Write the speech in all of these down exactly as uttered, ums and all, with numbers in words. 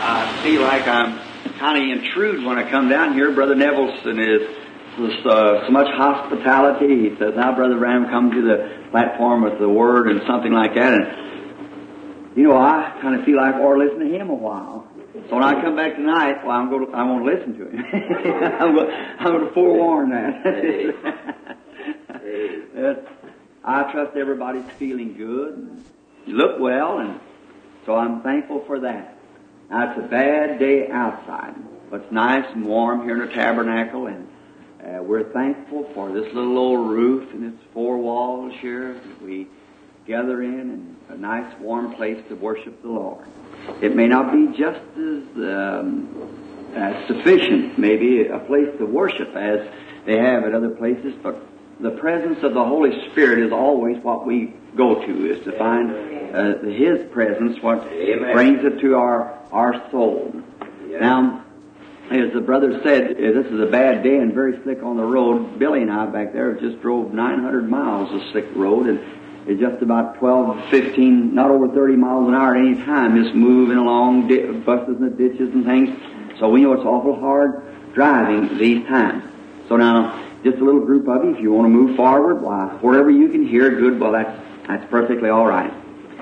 I feel like I'm kind of intrude when I come down here. Brother Nevilleson is with uh, so much hospitality. He says, now, Brother Branham, come to the platform with the word and something like that. And, you know, I kind of feel like I ought to listen to him a while. So when I come back tonight, well, I'm going to, I won't listen to him. I'm, going, I'm going to forewarn that. That I trust everybody's feeling good. And you look well, and so I'm thankful for that. Now, it's a bad day outside, but it's nice and warm here in the tabernacle, and uh, we're thankful for this little old roof and its four walls here that we gather in, and a nice warm place to worship the Lord. It may not be just as, um, as sufficient, maybe a place to worship as they have at other places, but the presence of the Holy Spirit is always what we go to, is to find uh, His presence, what Amen. Brings it to our, our soul. Yeah. Now, as the brother said, this is a bad day and very slick on the road. Billy and I back there just drove nine hundred miles of slick road, and it's just about twelve, fifteen, not over thirty miles an hour at any time, just moving along, di- buses in the ditches and things. So we know it's awful hard driving these times. So now, just a little group of you, if you want to move forward, why, wherever you can hear good, well, that's that's perfectly all right.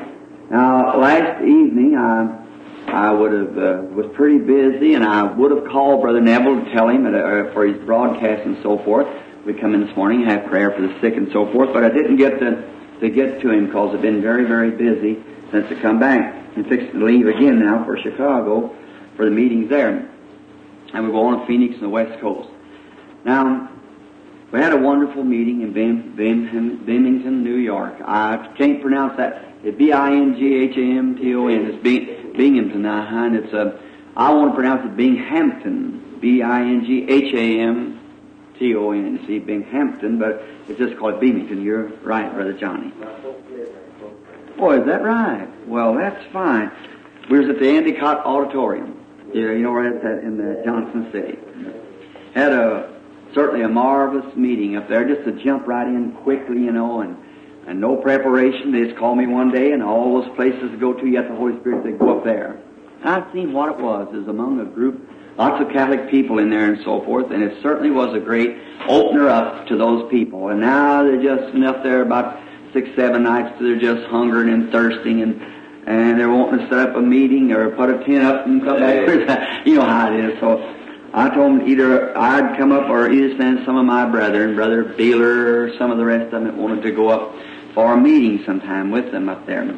Now, last evening, I I would have uh, was pretty busy, and I would have called Brother Neville to tell him that, uh, for his broadcast and so forth. We come in this morning, have prayer for the sick and so forth, but I didn't get to to get to him because I've been very, very busy since I come back and fixing to leave again now for Chicago for the meetings there, and we're going to Phoenix and the West Coast. Now, we had a wonderful meeting in Bim, Bim, Binghamton, New York. I can't pronounce that. It's B I N G H A M T O N. It's Bing, Binghamton, uh, and it's uh, I want to pronounce it Binghamton. B I N G H A M T O N. See, Binghamton, but it's just called Binghamton. You're right, Brother Johnny. Oh, is that right? Well, that's fine. We was at the Endicott Auditorium. Yeah, you know where it's at in the Johnson City. Had a certainly a marvelous meeting up there, just to jump right in quickly, you know, and, and no preparation. They just called me one day, and all those places to go to, you got the Holy Spirit, they go up there. And I've seen what it was. It was among a group, lots of Catholic people in there and so forth, and it certainly was a great opener up to those people. And now they're just enough there about six, seven nights, they're just hungering and thirsting, and and they're wanting to set up a meeting or put a tent up and come back. You know how it is. So I told them either I'd come up or either send some of my brethren, Brother Beeler or some of the rest of them that wanted to go up for a meeting sometime with them up there.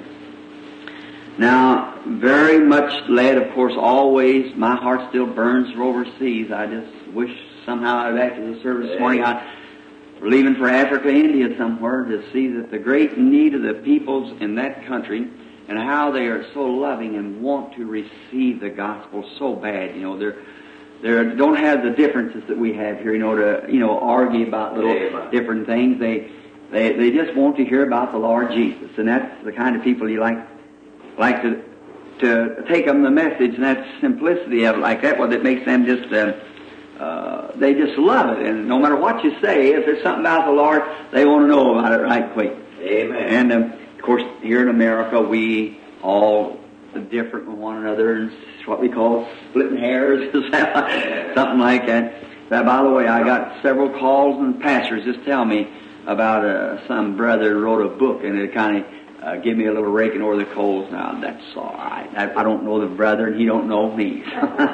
Now, very much led, of course, always, my heart still burns for overseas. I just wish somehow after the service this morning I was leaving for Africa, India somewhere to see that the great need of the peoples in that country and how they are so loving and want to receive the gospel so bad. You know, they're They don't have the differences that we have here, you know, to, you know, argue about little Amen. Different things. They, they, they just want to hear about the Lord Jesus. And that's the kind of people you like, like to, to take them the message, and that simplicity of it like that, well, it makes them just, uh, uh, they just love it. And no matter what you say, if there's something about the Lord, they want to know about it right quick. Amen. And, um, of course, here in America, we all different from one another, and it's what we call splitting hairs, something like that. But by the way, I got several calls and pastors just tell me about uh, some brother wrote a book, and it kind of uh, give me a little raking over the coals. Now, that's all right. I, I don't know the brother, and he don't know me.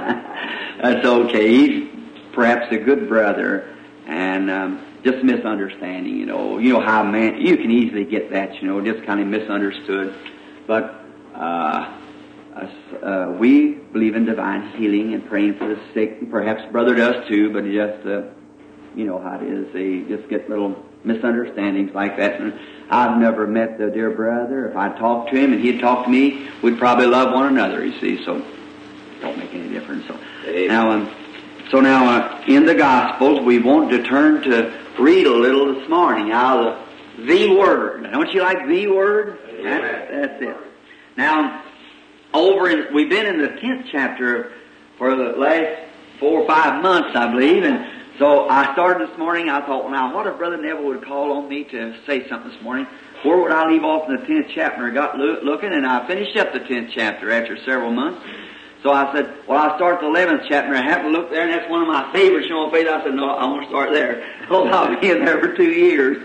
That's okay. He's perhaps a good brother, and um, just misunderstanding, you know. You know how man, you can easily get that, you know, just kind of misunderstood. But uh Uh, we believe in divine healing and praying for the sick. Perhaps brother does too, but just, uh, you know how it is. They just get little misunderstandings like that. And I've never met the dear brother. If I talked to him and he'd talk to me, we'd probably love one another, you see. So it don't make any difference. So Amen. now, um, so now uh, in the Gospels, we want to turn to read a little this morning out of the, the Word. Don't you like the Word? That's, that's it. Now, Over in, we've been in the tenth chapter for the last four or five months, I believe, and so I started this morning. I thought, well, now, what if Brother Neville would call on me to say something this morning? Where would I leave off in the tenth chapter? I got lo- looking, and I finished up the tenth chapter after several months. So I said, well, I'll start the eleventh chapter. I happened to look there, and that's one of my favorites, you know, faith. I said, no, I want to start there. Oh, I'll be in there for two years.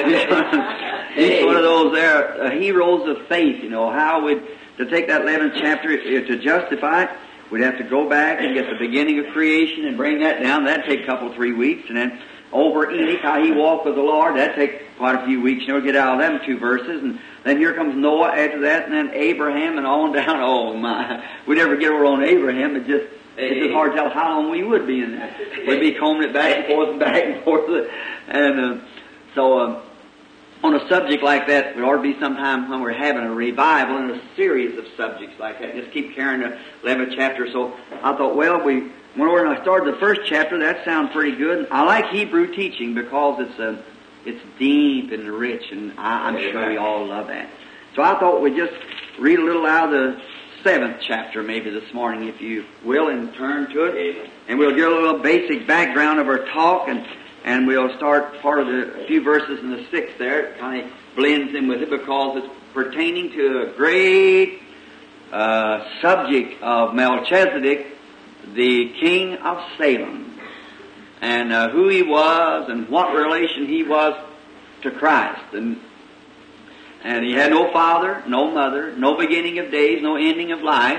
Each one of those there, uh, heroes of faith, you know, how would, to take that eleventh chapter, if, to justify it, we'd have to go back and get the beginning of creation and bring that down. That'd take a couple, three weeks. And then over Enoch, how he walked with the Lord, that'd take quite a few weeks, you know, to get out of them two verses. And then here comes Noah after that, and then Abraham, and on down. Oh my, we never get over on Abraham. It just it's just hard to tell how long we would be in that. We'd be combing it back and forth and back and forth. And uh, so uh, on a subject like that, it ought to be sometime when we're having a revival in a series of subjects like that. Just keep carrying the eleventh chapter. So I thought, well, we when I started the first chapter, that sounds pretty good. I like Hebrew teaching because it's a uh, It's deep and rich, and I, I'm sure we all love that. So I thought we'd just read a little out of the seventh chapter maybe this morning, if you will, and turn to it. And we'll get a little basic background of our talk, and, and we'll start part of the few verses in the sixth there. It kind of blends in with it because it's pertaining to a great uh, subject of Melchizedek, the king of Salem. And uh, who he was and what relation he was to Christ. And and he had no father, no mother, no beginning of days, no ending of life.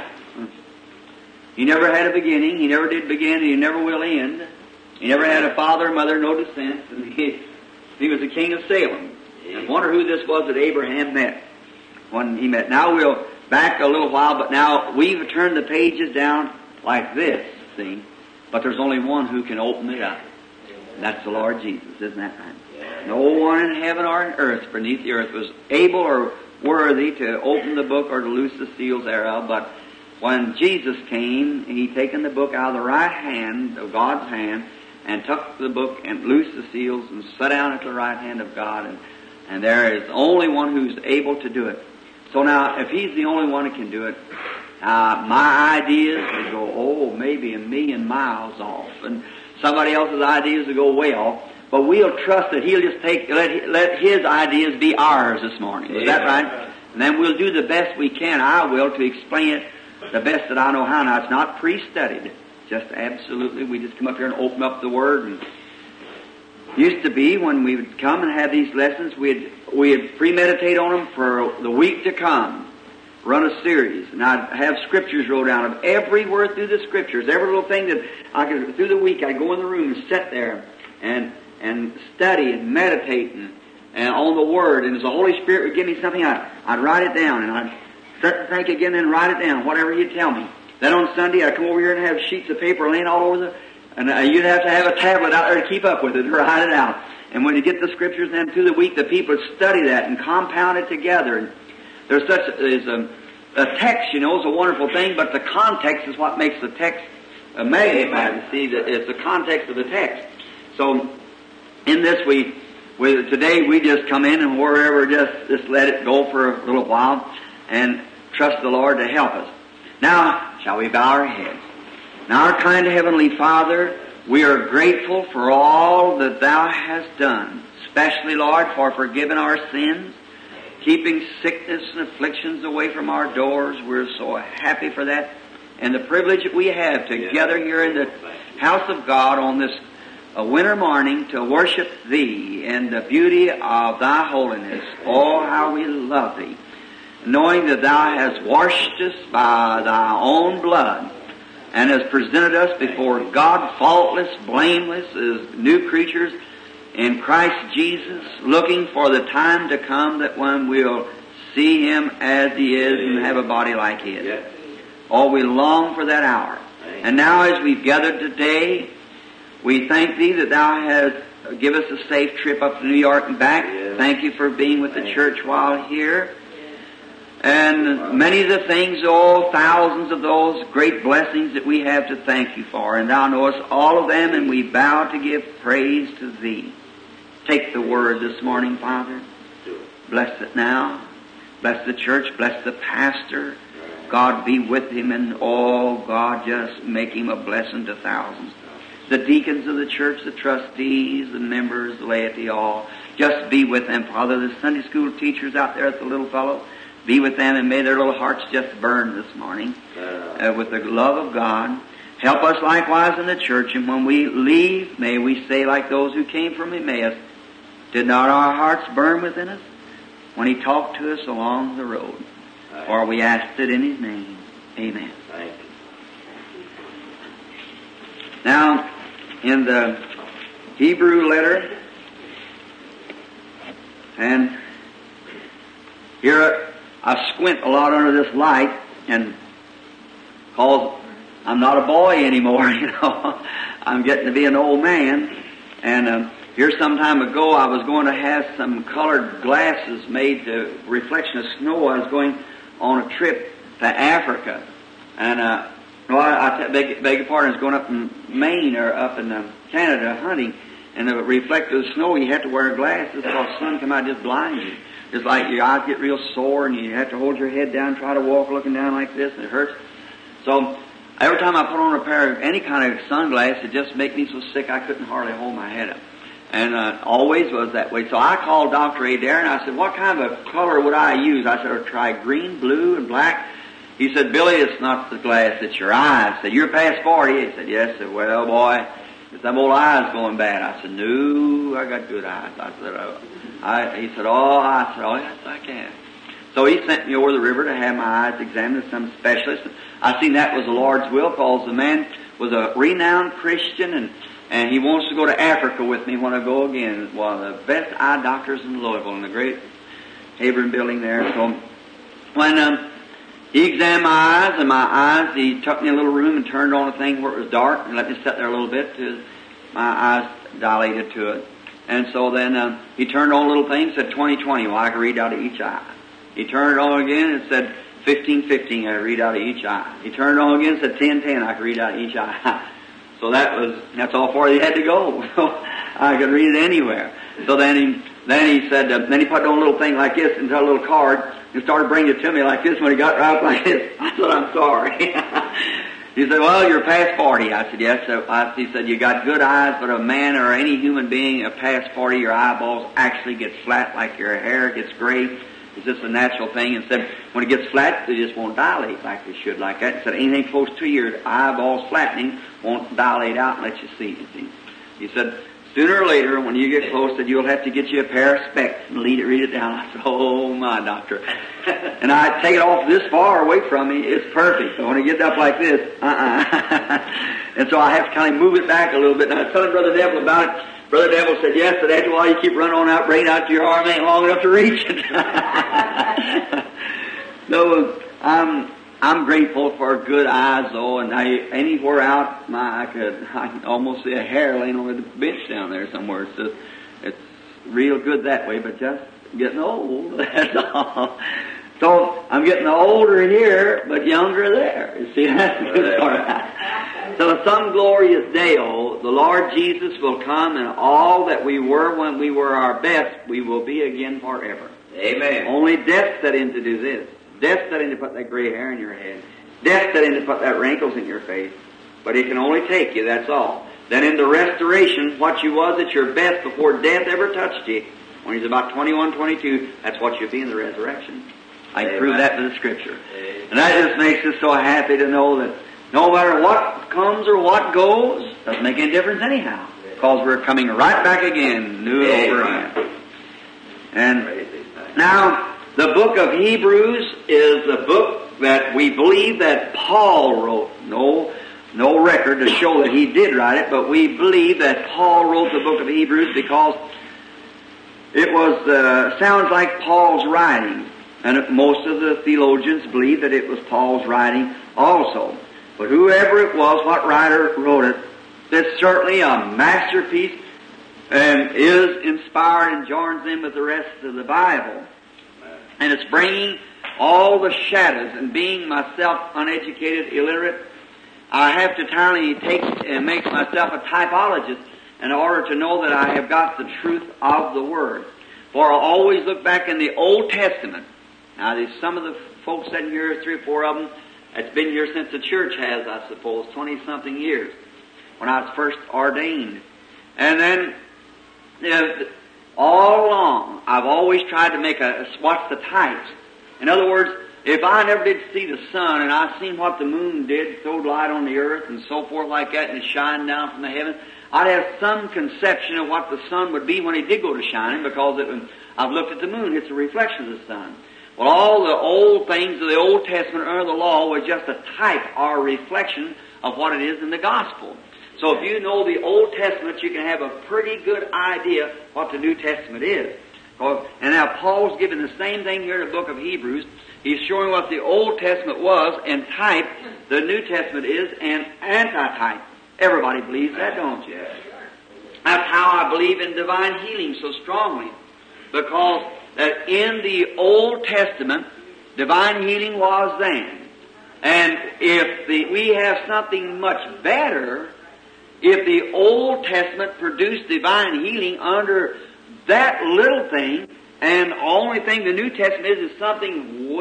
He never had a beginning. He never did begin, and he never will end. He never had a father, mother, no descendants. And he, he was the king of Salem. I wonder who this was that Abraham met when he met. Now we'll back a little while, but now we've turned the pages down like this, see. But there's only one who can open it up. And that's the Lord Jesus, isn't that right? Yeah. No one in heaven or in earth, beneath the earth, was able or worthy to open the book or to loose the seals thereof. But when Jesus came, he taken the book out of the right hand of God's hand and took the book and loosed the seals and sat down at the right hand of God. And, and there is only one who's able to do it. So now, if he's the only one who can do it, Uh, my ideas would go, oh, maybe a million miles off. And somebody else's ideas would go way off. But we'll trust that he'll just take, let, let his ideas be ours this morning. Is that right? And then we'll do the best we can, I will, to explain it the best that I know how. Now, it's not pre-studied. Just absolutely, we just come up here and open up the Word. And used to be, when we would come and have these lessons, we'd, we'd premeditate on them for the week to come. Run a series, and I'd have scriptures rolled down of every word through the scriptures, every little thing that I could, through the week, I'd go in the room and sit there and and study and meditate and, and on the Word, and as the Holy Spirit would give me something, I'd, I'd write it down, and I'd start to think again and write it down, whatever you'd tell me. Then on Sunday, I'd come over here and have sheets of paper laying all over the, and uh, you'd have to have a tablet out there to keep up with it, and write it out. And when you get the scriptures, then through the week, the people would study that and compound it together. And there's such as a, a text, you know, is a wonderful thing, but the context is what makes the text uh, magnified. You see, that it's the context of the text. So, in this, we, we today we just come in and wherever, just just let it go for a little while and trust the Lord to help us. Now, shall we bow our heads? Now, our kind Heavenly Father, we are grateful for all that Thou hast done, especially, Lord, for forgiving our sins, keeping sickness and afflictions away from our doors. We're so happy for that. And the privilege that we have to gather here in the house of God on this uh, winter morning to worship Thee in the beauty of Thy holiness. Oh, how we love Thee. Knowing that Thou hast washed us by Thy own blood and has presented us before God faultless, blameless, as new creatures in Christ Jesus, looking for the time to come that when we'll see Him as He is and have a body like His. Yes. Oh, we long for that hour. And now as we've gathered today, we thank Thee that Thou hast given us a safe trip up to New York and back. Yes. Thank You for being with the church while here. And many of the things, oh, thousands of those great blessings that we have to thank You for. And Thou knowest all of them, and we bow to give praise to Thee. Take the word this morning, Father. Bless it now. Bless the church. Bless the pastor. God be with him, and oh, God, just make him a blessing to thousands. The deacons of the church, the trustees, the members, the laity, all. Just be with them, Father. The Sunday school teachers out there at the Little Fellow. be with them, and may their little hearts just burn this morning uh, with the love of God. Help us likewise in the church, and when we leave, may we say like those who came from Emmaus, did not our hearts burn within us when He talked to us along the road? Right. For we asked it in His name. Amen. Thank you. Now, in the Hebrew letter, and here I squint a lot under this light, and cause I'm not a boy anymore, you know. I'm getting to be an old man. And um, here some time ago I was going to have some colored glasses made to reflection of snow. I was going on a trip to Africa. And, uh, well, I, I beg, beg your pardon, I was going up in Maine or up in uh, Canada hunting. And the reflective snow, you have to wear glasses because the sun come out and just blind you. It's like your eyes get real sore and you have to hold your head down, try to walk looking down like this, and it hurts. So every time I put on a pair of any kind of sunglasses, it just made me so sick I couldn't hardly hold my head up. And uh, always was that way. So I called Doctor Adair and I said, what kind of color would I use? I said, I'll try green, blue, and black. He said, Billy, it's not the glass, it's your eyes. I said, you're past forty. He said, yes. I said, well, boy, is them old eyes going bad? I said, no, I got good eyes. I said, oh. I, he said, oh, I said, oh, yes, I can. So he sent me over the river to have my eyes examined with some specialist. I seen that was the Lord's will, because the man was a renowned Christian, and, and he wants to go to Africa with me when I go again. One of the best eye doctors in Louisville, in the great Hebron building there. So when um, he examined my eyes, and my eyes, he took me in a little room and turned on a thing where it was dark, and let me sit there a little bit till my eyes dilated to it. And so then um, he turned on a little thing, said twenty twenty. Well, I could read out of each eye. He turned it on again and said fifteen fifteen. I could read out of each eye. He turned it on again and said ten ten. I could read out of each eye. So that was, that's all far he had to go. I could read it anywhere. So then he, then he said, uh, then he put on a little thing like this into a little card and started bringing it to me like this. When he got right up like this, I said, I'm sorry. He said, well, you're past forty. I said, yes. So I, he said, you got good eyes, but a man or any human being of past forty, your eyeballs actually get flat like your hair gets gray. It's just a natural thing. And said, when it gets flat, they just won't dilate like they should like that. He said, anything close to your eyeballs flattening won't dilate out and let you see. You see. He said, sooner or later, when you get close, that you'll have to get you a pair of specs and lead it, read it down. I said, oh, my doctor. And I take it off this far away from me, it's perfect. But when I get up like this, uh-uh. And so I have to kind of move it back a little bit. And I was telling Brother Neville about it. Brother Neville said, yes, but after a while you keep running on out, bringing out to your arm, ain't long enough to reach it. So I'm, I'm grateful for good eyes, though, and I, anywhere out, my, I could, I can almost see a hair laying on the bench down there somewhere. It's just, it's real good that way, but just getting old, that's all. So I'm getting older here, but younger there. You see, that's the good part. So some glorious day, oh, the Lord Jesus will come, and all that we were when we were our best, we will be again forever. Amen. Only death set in to do this. Death set in to put that gray hair in your head. Death set in to put that wrinkles in your face. But it can only take you, that's all. Then in the restoration, what you was at your best before death ever touched you, when he's about twenty-one, twenty-two, that's what you'll be in the resurrection. I can prove that with the Scripture. Amen. And that just makes us so happy to know that no matter what comes or what goes, doesn't make any difference anyhow. Because we're coming right back again, new and over again. And now, the book of Hebrews is a book that we believe that Paul wrote. No, no record to show that he did write it, but we believe that Paul wrote the book of Hebrews because it was uh, sounds like Paul's writing. And most of the theologians believe that it was Paul's writing also. But whoever it was, what writer wrote it, it's certainly a masterpiece and is inspired and joins in with the rest of the Bible. And it's bringing all the shadows, and being myself uneducated, illiterate, I have to entirely take and make myself a typologist in order to know that I have got the truth of the Word. For I always look back in the Old Testament. Now, there's some of the folks sitting here, three or four of them, that's been here since the church has, I suppose, twenty-something years, when I was first ordained. And then, you know, all along, I've always tried to make a, what's the types? In other words, if I never did see the sun and I seen what the moon did, throwed light on the earth and so forth like that, and it shined down from the heaven, I'd have some conception of what the sun would be when it did go to shining, because it, I've looked at the moon. It's a reflection of the sun. Well, all the old things of the Old Testament under the law was just a type or a reflection of what it is in the gospel. So if you know the Old Testament, you can have a pretty good idea what the New Testament is. And now Paul's giving the same thing here in the book of Hebrews. He's showing what the Old Testament was in type, the New Testament is an antitype. Everybody believes that, don't you? That's how I believe in divine healing so strongly. Because that in the Old Testament, divine healing was then. And if the, we have something much better, if the Old Testament produced divine healing under that little thing, and the only thing the New Testament is is something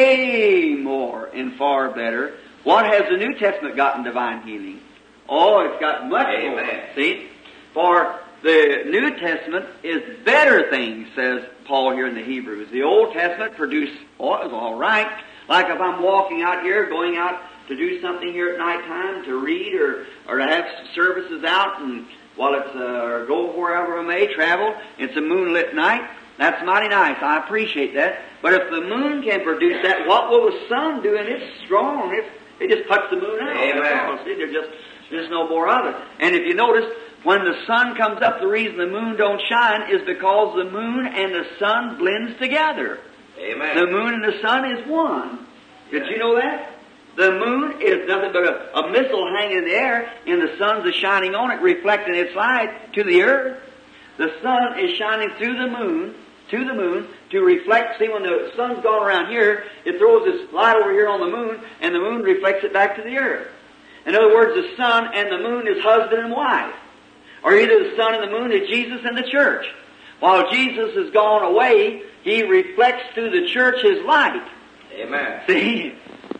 way more and far better, what has the New Testament got in divine healing? Oh, it's got much Amen. more. See? For the New Testament is better things, says Paul here in the Hebrews. The Old Testament produced, oh, it was all right. Like if I'm walking out here, going out to do something here at nighttime, to read or, or to have services out, and while it's, uh, or go wherever I may travel, it's a moonlit night. That's mighty nice. I appreciate that. But if the moon can produce that, what will the sun do? And it's strong. It's, it just cuts the moon out. Amen. See, there's just, there's no more of it. And if you notice, when the sun comes up, the reason the moon don't shine is because the moon and the sun blends together. Amen. The moon and the sun is one. Did you know that? The moon is nothing but a, a missile hanging in the air, and the sun's a shining on it, reflecting its light to the earth. The sun is shining through the moon, to the moon, to reflect. See, when the sun's gone around here, it throws this light over here on the moon, and the moon reflects it back to the earth. In other words, the sun and the moon is husband and wife. Or either the sun and the moon is Jesus and the church. While Jesus has gone away, He reflects through the church His light. Amen. See?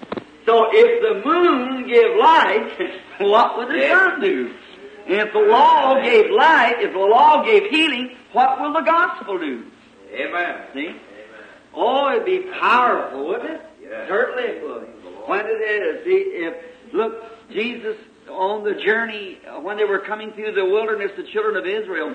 So if the moon gave light, what would the Yeah. sun do? If the law gave light, if the law gave healing, what will the gospel do? Amen. See? Amen. Oh, it'd be powerful, wouldn't it? Yes. Certainly it would. When did it? See, if, look, Jesus on the journey, when they were coming through the wilderness, the children of Israel,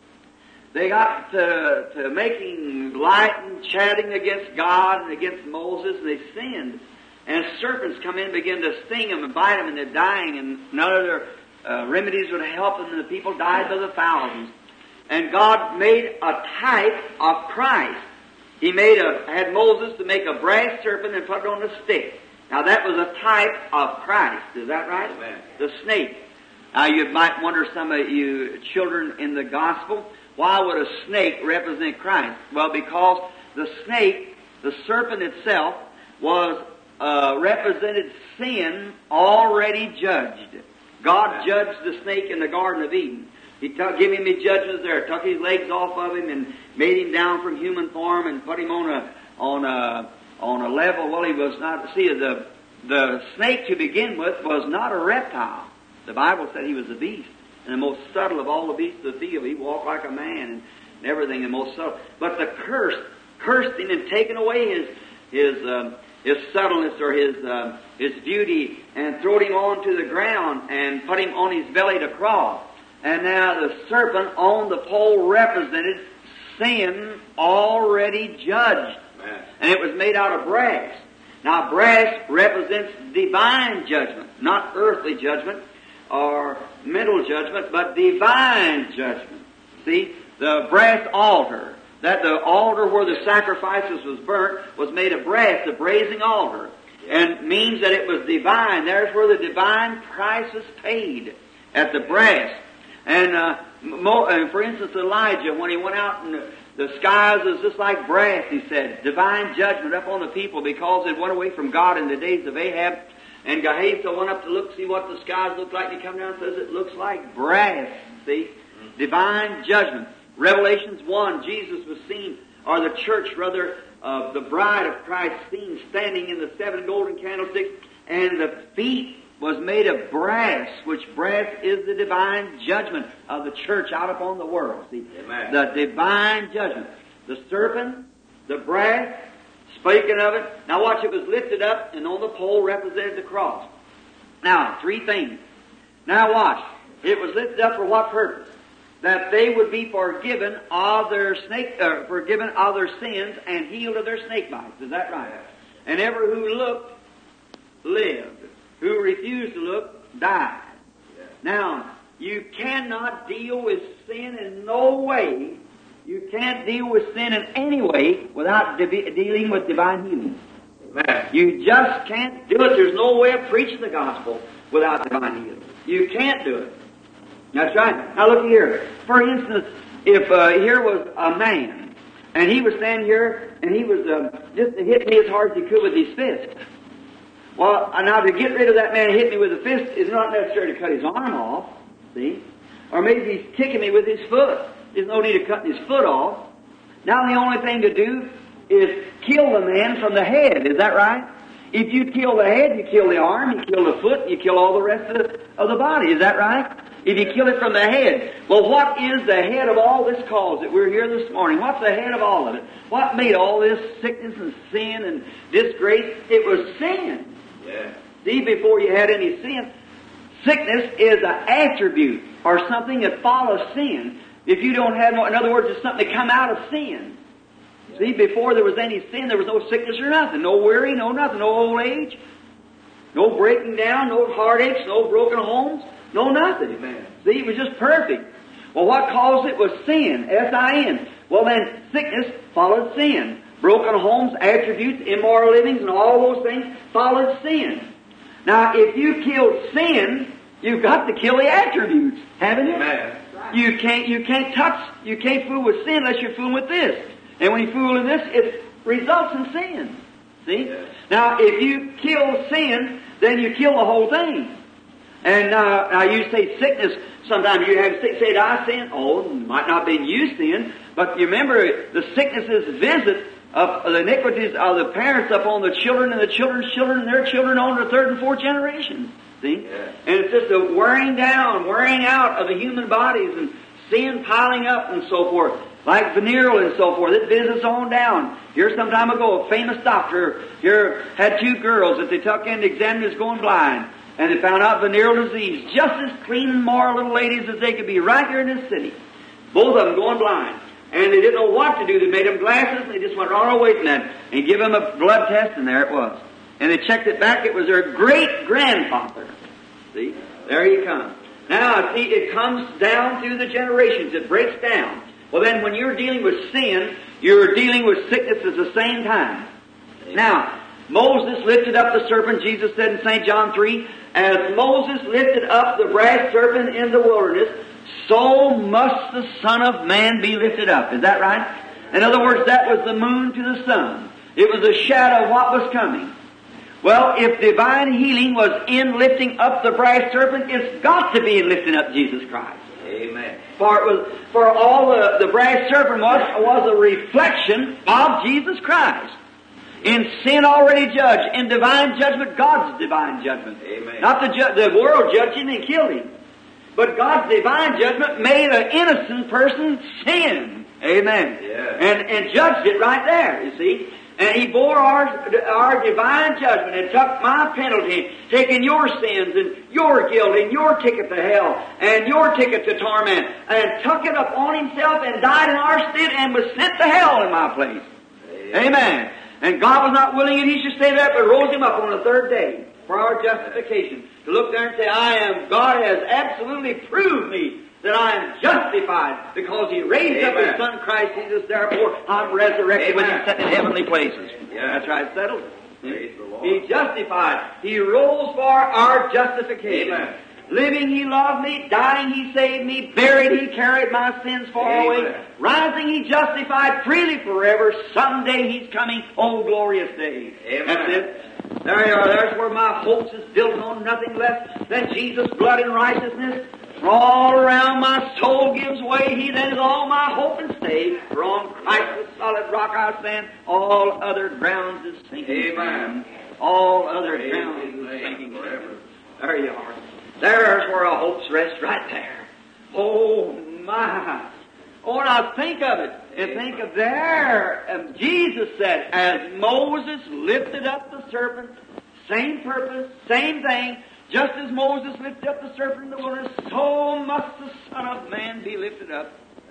they got to, to making light and chatting against God and against Moses, and they sinned. And serpents come in and begin to sting them and bite them, and they're dying, and none of their uh, remedies would help them, and the people died by the thousands. And God made a type of Christ. He made a, had Moses to make a brass serpent and put it on a stick. Now that was a type of Christ. Is that right? Amen. The snake. Now you might wonder, some of you children in the gospel, why would a snake represent Christ? Well, because the snake, the serpent itself, was uh, represented sin already judged. God judged the snake in the Garden of Eden. He took, gave him his judgments there, took his legs off of him and made him down from human form and put him on a on a on a level. Well, he was not. See, the the snake to begin with was not a reptile. The Bible said he was a beast, and the most subtle of all the beasts of the field. He walked like a man and, and everything, and most subtle. But the curse cursed him and taken away his his um, his subtleness or his uh, his beauty, and threw him onto the ground and put him on his belly to crawl. And now the serpent on the pole represented sin already judged. Amen. And it was made out of brass. Now brass represents divine judgment, not earthly judgment or mental judgment, but divine judgment. See, the brass altar, that the altar where the sacrifices was burnt was made of brass, the brazen altar, and means that it was divine. There's where the divine price was paid, at the brass. And, uh, mo- and for instance, Elijah, when he went out and the, the skies was just like brass, he said, divine judgment up on the people because it went away from God in the days of Ahab. And Gehazi went up to look, see what the skies looked like, and he come down and says it looks like brass. See? Mm-hmm. Divine judgment. Revelations one, Jesus was seen, or the church rather, uh, the bride of Christ seen standing in the seven golden candlesticks, and the feet was made of brass, which brass is the divine judgment of the church out upon the world. See, Amen. The divine judgment. The serpent, the brass, Speaking of it, now watch, it was lifted up and on the pole represented the cross. Now, three things. Now watch, it was lifted up for what purpose? That they would be forgiven of their snake, uh, forgiven of their sins and healed of their snake bites. Is that right? And ever who looked, lived. Who refused to look, died. Now, you cannot deal with sin in no way. You can't deal with sin in any way without de- dealing with divine healing. Amen. You just can't do it. There's no way of preaching the gospel without divine healing. You can't do it. That's right. Now look here. For instance, if uh, here was a man, and he was standing here, and he was uh, just hitting me as hard as he could with his fist. Well, now to get rid of that man hitting me with a fist is not necessary to cut his arm off, see? Or maybe he's kicking me with his foot. There's no need of cutting his foot off. Now the only thing to do is kill the man from the head. Is that right? If you kill the head, you kill the arm, you kill the foot, you kill all the rest of the, of the body. Is that right? If you kill it from the head. Well, what is the head of all this cause that we're here this morning? What's the head of all of it? What made all this sickness and sin and disgrace? It was sin. Yeah. See, before you had any sin, sickness is an attribute or something that follows sin. If you don't have, in other words, it's something that come out of sin. Yeah. See, before there was any sin, there was no sickness or nothing. No worry, no nothing, no old age, no breaking down, no heartaches, no broken homes, no nothing. Amen. See, it was just perfect. Well, what caused it was sin, S I N. Well, then, sickness followed sin. Broken homes, attributes, immoral livings, and all those things followed sin. Now, if you killed sin, you've got to kill the attributes, haven't you? Amen. You can't, you can't touch, you can't fool with sin unless you're fooling with this. And when you fool with this, it results in sin. See? Yeah. Now, if you kill sin, then you kill the whole thing. And uh, now you say sickness, sometimes you have sick, say, I sin? Oh, it might not have been you sin, but you remember the sicknesses visit of the iniquities of the parents upon the children and the children's children and their children on the third and fourth generations. See? Yeah. And it's just a wearing down, wearing out of the human bodies and sin piling up and so forth. Like venereal and so forth. It visits on down. Here some time ago, a famous doctor here had two girls that they took in to examine as going blind. And they found out venereal disease. Just as clean and moral little ladies as they could be right here in this city. Both of them going blind. And they didn't know what to do. They made them glasses, and they just went right away from that. And give them a blood test, and there it was. And they checked it back. It was their great-grandfather. See? There you come. Now, see, it comes down through the generations. It breaks down. Well, then, when you're dealing with sin, you're dealing with sickness at the same time. Now, Moses lifted up the serpent, Jesus said in Saint John three, as Moses lifted up the brass serpent in the wilderness, so must the Son of Man be lifted up. Is that right? In other words, that was the moon to the sun. It was a shadow of what was coming. Well, if divine healing was in lifting up the brass serpent, it's got to be in lifting up Jesus Christ. Amen. For it was, for all the, the brass serpent was, was a reflection of Jesus Christ. In sin already judged, in divine judgment, God's divine judgment. Amen. Not the, ju- the world judged him and killed him. But God's divine judgment made an innocent person sin. Amen. Yeah. And, and judged it right there, you see. And He bore our, our divine judgment and took my penalty, taking your sins and your guilt and your ticket to hell and your ticket to torment, and took it upon Himself and died in our stead and was sent to hell in my place. Amen. Amen. And God was not willing that He should stay there, but rose Him up on the third day for our justification. To look there and say, I am, God has absolutely proved me that I am justified because He raised Amen. Up His Son Christ Jesus. Therefore, I'm resurrected Amen. When He's set in heavenly places. Yeah. That's right, settled. He justified. He rose for our justification. Amen. Living, He loved me. Dying, He saved me. Buried, He carried my sins far Amen. Away. Rising, He justified freely forever. Someday He's coming. Oh, glorious day. Amen. That's it. There you are. There's where my hopes is built on nothing less than Jesus' blood and righteousness. For all around my soul gives way. He then is all my hope and stay. For on Christ the solid rock I stand. All other grounds is sinking. Amen. All other Amen. Grounds is sinking forever. There you are. There's where our hopes rest right there. Oh, my. Oh, now think of it. And think of there, um, Jesus said, as Moses lifted up the serpent, same purpose, same thing, just as Moses lifted up the serpent in the wilderness, so must the Son of Man be lifted up.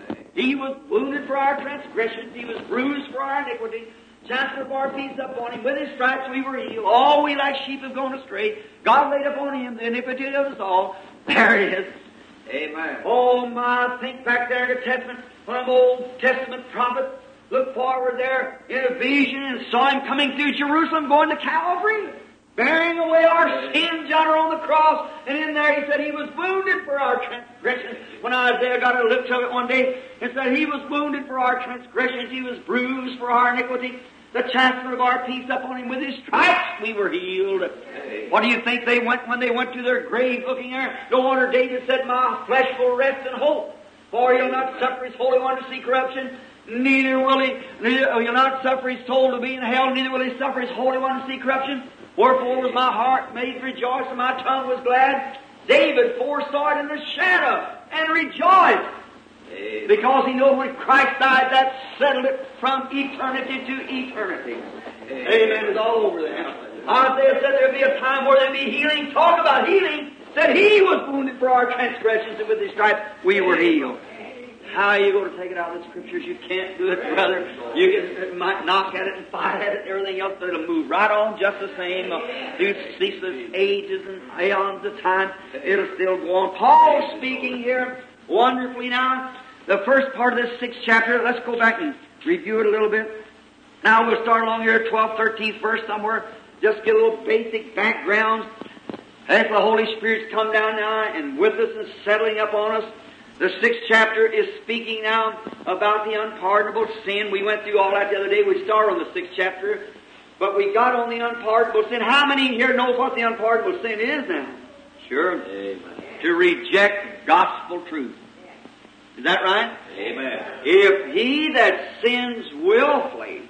He was wounded for our transgressions, He was bruised for our iniquity, chastisement of our peace upon Him, with His stripes we were healed. All we like sheep have gone astray. God laid upon Him the iniquity of us all. There it is. Amen. Oh my, think back there in the Testament, when an Old Testament prophet looked forward there in a vision and saw Him coming through Jerusalem going to Calvary, bearing away our sins yonder on the cross. And in there He said He was wounded for our transgressions. When Isaiah got a lift of it one day, it said He was wounded for our transgressions, He was bruised for our iniquity. The chastisement of our peace upon Him, with His stripes we were healed. What do you think they went when they went to their grave looking there? No wonder David said, my flesh will rest in hope, for He'll not suffer His Holy One to see corruption, neither will He, neither, He'll not suffer His soul to be in hell, neither will He suffer His Holy One to see corruption. Wherefore was my heart made to rejoice, and my tongue was glad. David foresaw it in the shadow, and rejoiced. Amen. Because he knew when Christ died, that settled it from eternity to eternity. Amen. Amen. It's all over there. Isaiah said there'd be a time where there'd be healing. Talk about healing. Said He was wounded for our transgressions, and with His stripes we were healed. How are you going to take it out of the Scriptures? You can't do it, brother. You can, might knock at it and fight at it and everything else, but it'll move right on just the same. Through ceaseless ages and aeons of time, it'll still go on. Paul's speaking here wonderfully now. The first part of this sixth chapter, let's go back and review it a little bit. Now we'll start along here, twelfth, thirteenth verse somewhere. Just get a little basic background. As the Holy Spirit's come down now and with us and settling up on us. The sixth chapter is speaking now about the unpardonable sin. We went through all that the other day. We started on the sixth chapter. But we got on the unpardonable sin. How many here knows what the unpardonable sin is now? Sure. Amen. To reject gospel truth. Is that right? Amen. If he that sins willfully,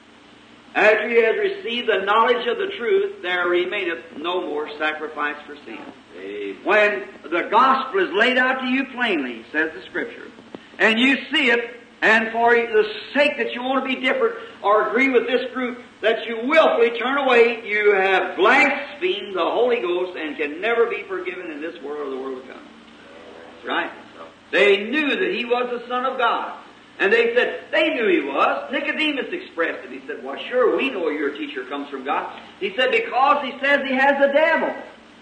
after he has received the knowledge of the truth, there remaineth no more sacrifice for sin. Amen. When the gospel is laid out to you plainly, says the Scripture, and you see it, and for the sake that you want to be different or agree with this group, that you willfully turn away, you have blasphemed the Holy Ghost and can never be forgiven in this world or the world to come. That's right. They knew that He was the Son of God. And they said, they knew He was. Nicodemus expressed it. He said, well, sure, we know your teacher comes from God. He said, because he says he has the devil.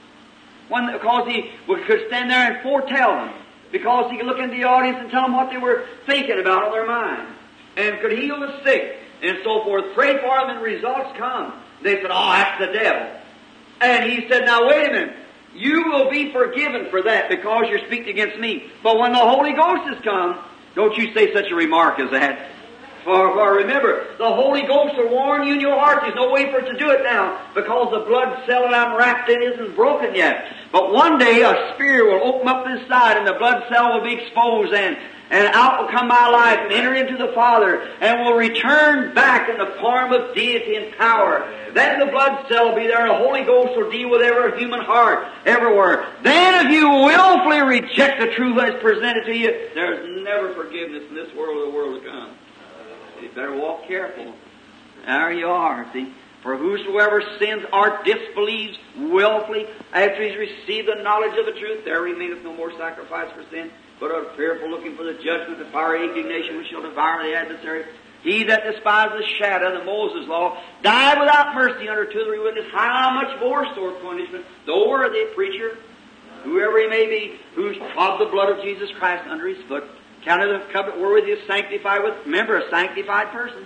One, because he could stand there and foretell them. Because he could look into the audience and tell them what they were thinking about on their mind. And could heal the sick and so forth. Pray for them and results come. They said, oh, that's the devil. And he said, now wait a minute. You will be forgiven for that because you're speaking against me. But when the Holy Ghost has come, don't you say such a remark as that. For, for remember, the Holy Ghost will warn you in your heart. There's no way for it to do it now because the blood cell that I'm wrapped in isn't broken yet. But one day a spear will open up this side and the blood cell will be exposed and, and out will come my life and enter into the Father and will return back in the form of deity and power. Then the blood cell will be there and the Holy Ghost will deal with every human heart everywhere. Then if you willfully reject the truth that's presented to you, there's never forgiveness in this world or the world to come. You better walk careful. There you are, see. For whosoever sins or disbelieves willfully after he's received the knowledge of the truth, there remaineth no more sacrifice for sin, but a fearful looking for the judgment, the fiery indignation which shall devour the adversary. He that despises the shadow of the Moses law died without mercy under two or three witnesses. How much more sore punishment, though worthy, preacher, whoever he may be, who's trod the blood of Jesus Christ under his foot, counted the covenant wherewith he is sanctified with. Remember, a sanctified person.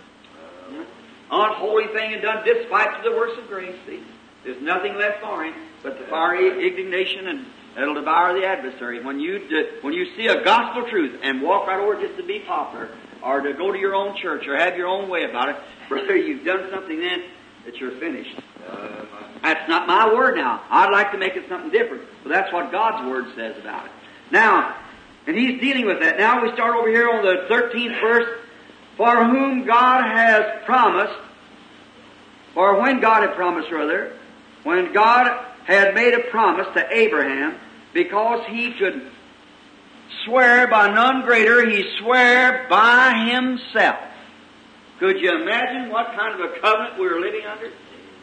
Unholy thing and done despite to the works of grace. See, there's nothing left for him but the fiery indignation, and it'll devour the adversary. When you do, when you see a gospel truth and walk right over just to be popular, or to go to your own church, or have your own way about it, brother, you've done something then that you're finished. Uh, that's not my word now. I'd like to make it something different, but that's what God's word says about it. Now, and he's dealing with that. Now we start over here on the thirteenth verse. For whom God has promised, or when God had promised rather, when God had made a promise to Abraham, because he could swear by none greater. He swore by himself. Could you imagine what kind of a covenant we were living under?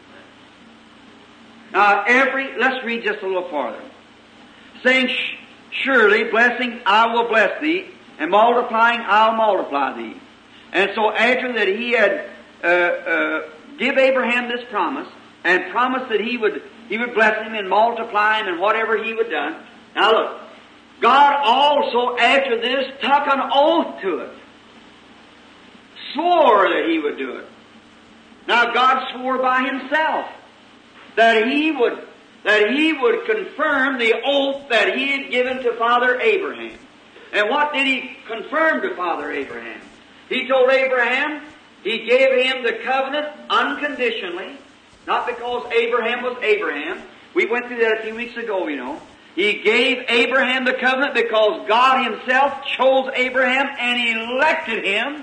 Now, every, let's read just a little farther. Saying, surely, blessing, I will bless thee, and multiplying, I'll multiply thee. And so after that he had uh, uh, give Abraham this promise, and promised that he would he would bless him and multiply him and whatever he would done. Now look, God also after this took an oath to it. Swore that he would do it. Now God swore by himself that he would that he would confirm the oath that he had given to Father Abraham. And what did he confirm to Father Abraham? He told Abraham, he gave him the covenant unconditionally, not because Abraham was Abraham. We went through that a few weeks ago, you know. He gave Abraham the covenant because God himself chose Abraham and elected him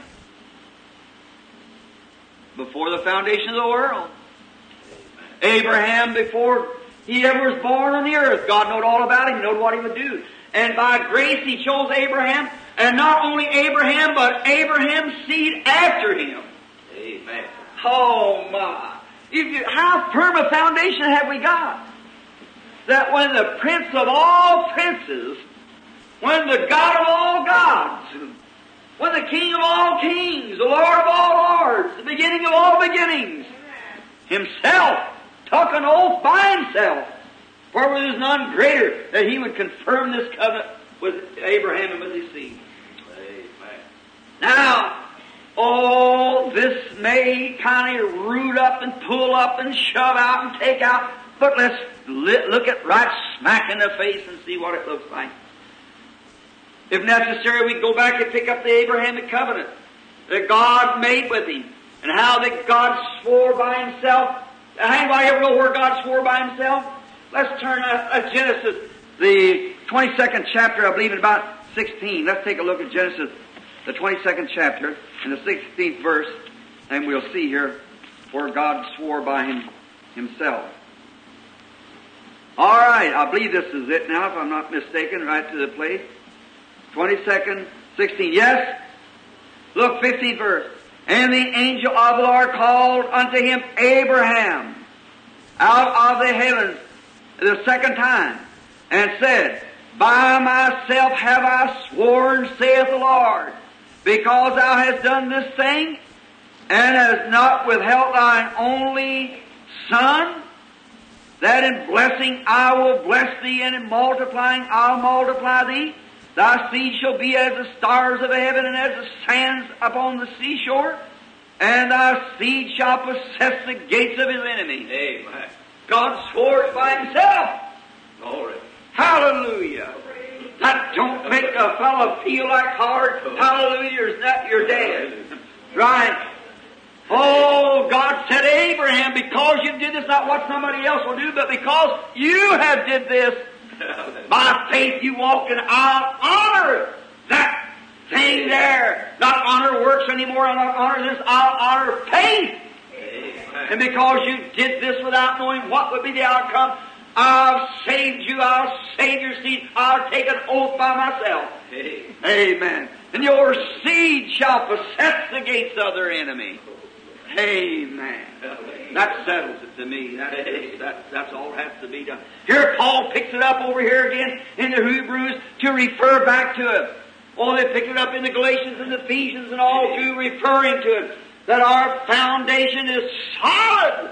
before the foundation of the world. Abraham, before he ever was born on the earth, God knew all about him, knew what he would do. And by grace he chose Abraham, and not only Abraham, but Abraham's seed after him. Amen. Oh my! If you, how firm a foundation have we got? That when the Prince of all princes, when the God of all gods, when the King of all kings, the Lord of all lords, the beginning of all beginnings, himself took an oath by himself, for there was none greater, that he would confirm this covenant with Abraham and with his seed. Amen. Now, oh, this may kind of root up and pull up and shove out and take out, but let's look at right smack in the face and see what it looks like. If necessary, we can go back and pick up the Abrahamic covenant that God made with him, and how that God swore by himself. Anybody ever know where God swore by himself? Let's turn to Genesis, the twenty-second chapter, I believe in about sixteen. Let's take a look at Genesis, the twenty-second chapter, and the sixteenth verse, and we'll see here where God swore by him himself. All right, I believe this is it now, if I'm not mistaken, right to the place. twenty-second, sixteen. Yes? Look, fifteenth verse. And the angel of the Lord called unto him Abraham out of the heavens the second time, and said, By myself have I sworn, saith the Lord, because thou hast done this thing, and hast not withheld thine only son, that in blessing I will bless thee, and in multiplying I'll multiply thee. Thy seed shall be as the stars of heaven, and as the sands upon the seashore, and thy seed shall possess the gates of his enemies. Amen. God swore it by himself. Glory. Hallelujah. That don't make a fellow feel like hard. Hallelujah, is that you're dead. Right. Oh, God said, Abraham, because you did this, not what somebody else will do, but because you have did this, by faith you walk, and I'll honor that thing there. Not honor works anymore, I'll not honor this, I'll honor faith. Amen. And because you did this without knowing what would be the outcome, I'll save you, I'll save your seed, I'll take an oath by myself. Amen. Amen. And your seed shall possess the gates of their enemy. Amen. That settles it to me. That, that, that's all that has to be done. Here Paul picks it up over here again in the Hebrews to refer back to it. Oh, they picked it up in the Galatians and the Ephesians and all too, referring to it. That our foundation is solid.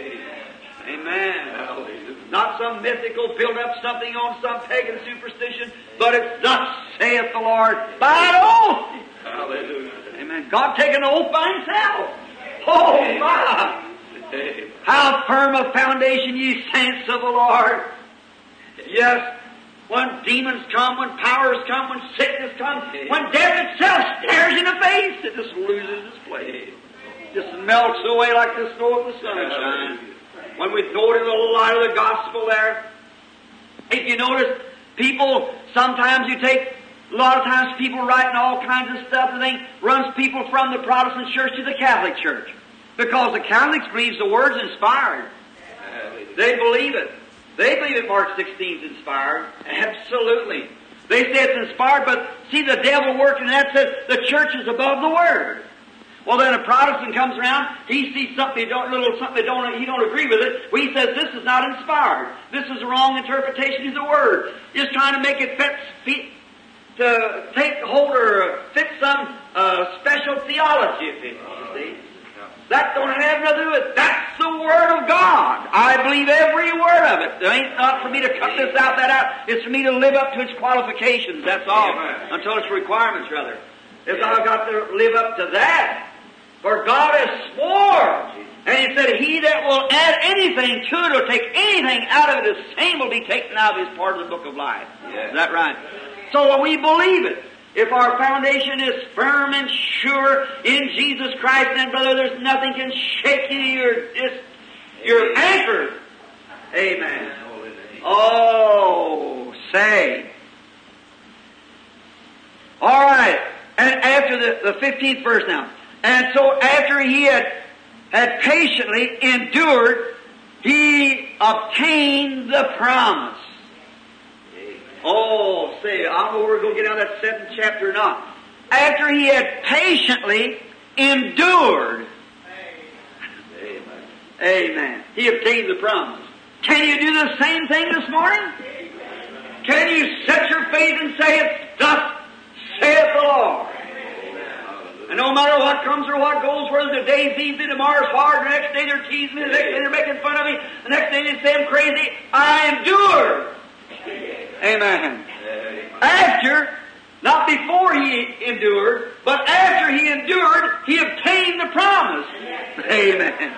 Amen. Not some mythical build up something on some pagan superstition, but it's thus saith the Lord by an oath. Hallelujah. Amen. God taking an oath by himself. Oh my! How firm a foundation, ye saints of the Lord. Yes, when demons come, when powers come, when sickness comes, when death itself stares in the face, it just loses its place. Just melts away like the snow of the sunshine. When we throw it in the light of the gospel there. If you notice, people, sometimes you take, a lot of times people writing all kinds of stuff and things, runs people from the Protestant church to the Catholic church. Because the Catholics believe the Word's inspired. They believe it. They believe that Mark sixteen is inspired. Absolutely. They say it's inspired, but see the devil working, and that says the church is above the Word. Well, then a Protestant comes around, he sees something, he don't, little something, he don't, he don't agree with it. Well, he says this is not inspired. This is a wrong interpretation of the Word. Just trying to make it fit, fit to take hold or fit some uh, special theology of it. You see, that don't have nothing to do with it. That's the Word of God. I believe every word of it. It ain't not for me to cut this out, that out. It's for me to live up to its qualifications. That's all. Amen. Until its requirements, rather. If I've got to live up to that. For God has sworn, and He said, he that will add anything to it or take anything out of it, the same will be taken out of his part of the book of life. Yes. Is that right? So we believe it. If our foundation is firm and sure in Jesus Christ, then brother, there's nothing can shake you. You're just, you're anchored. Amen. Oh, say. All right. And after the, the fifteenth verse now. And so after he had, had patiently endured, he obtained the promise. Oh, say, I don't know where we're going to get out of that seventh chapter or not. After he had patiently endured. Amen. Amen. He obtained the promise. Can you do the same thing this morning? Can you set your faith and say it? Thus saith the Lord. And no matter what comes or what goes, whether the day's easy, tomorrow's hard, the next day they're teasing me, the next day they're making fun of me, the next day they say I'm crazy, I endure. Amen. After, not before he endured, but after he endured, he obtained the promise. Amen.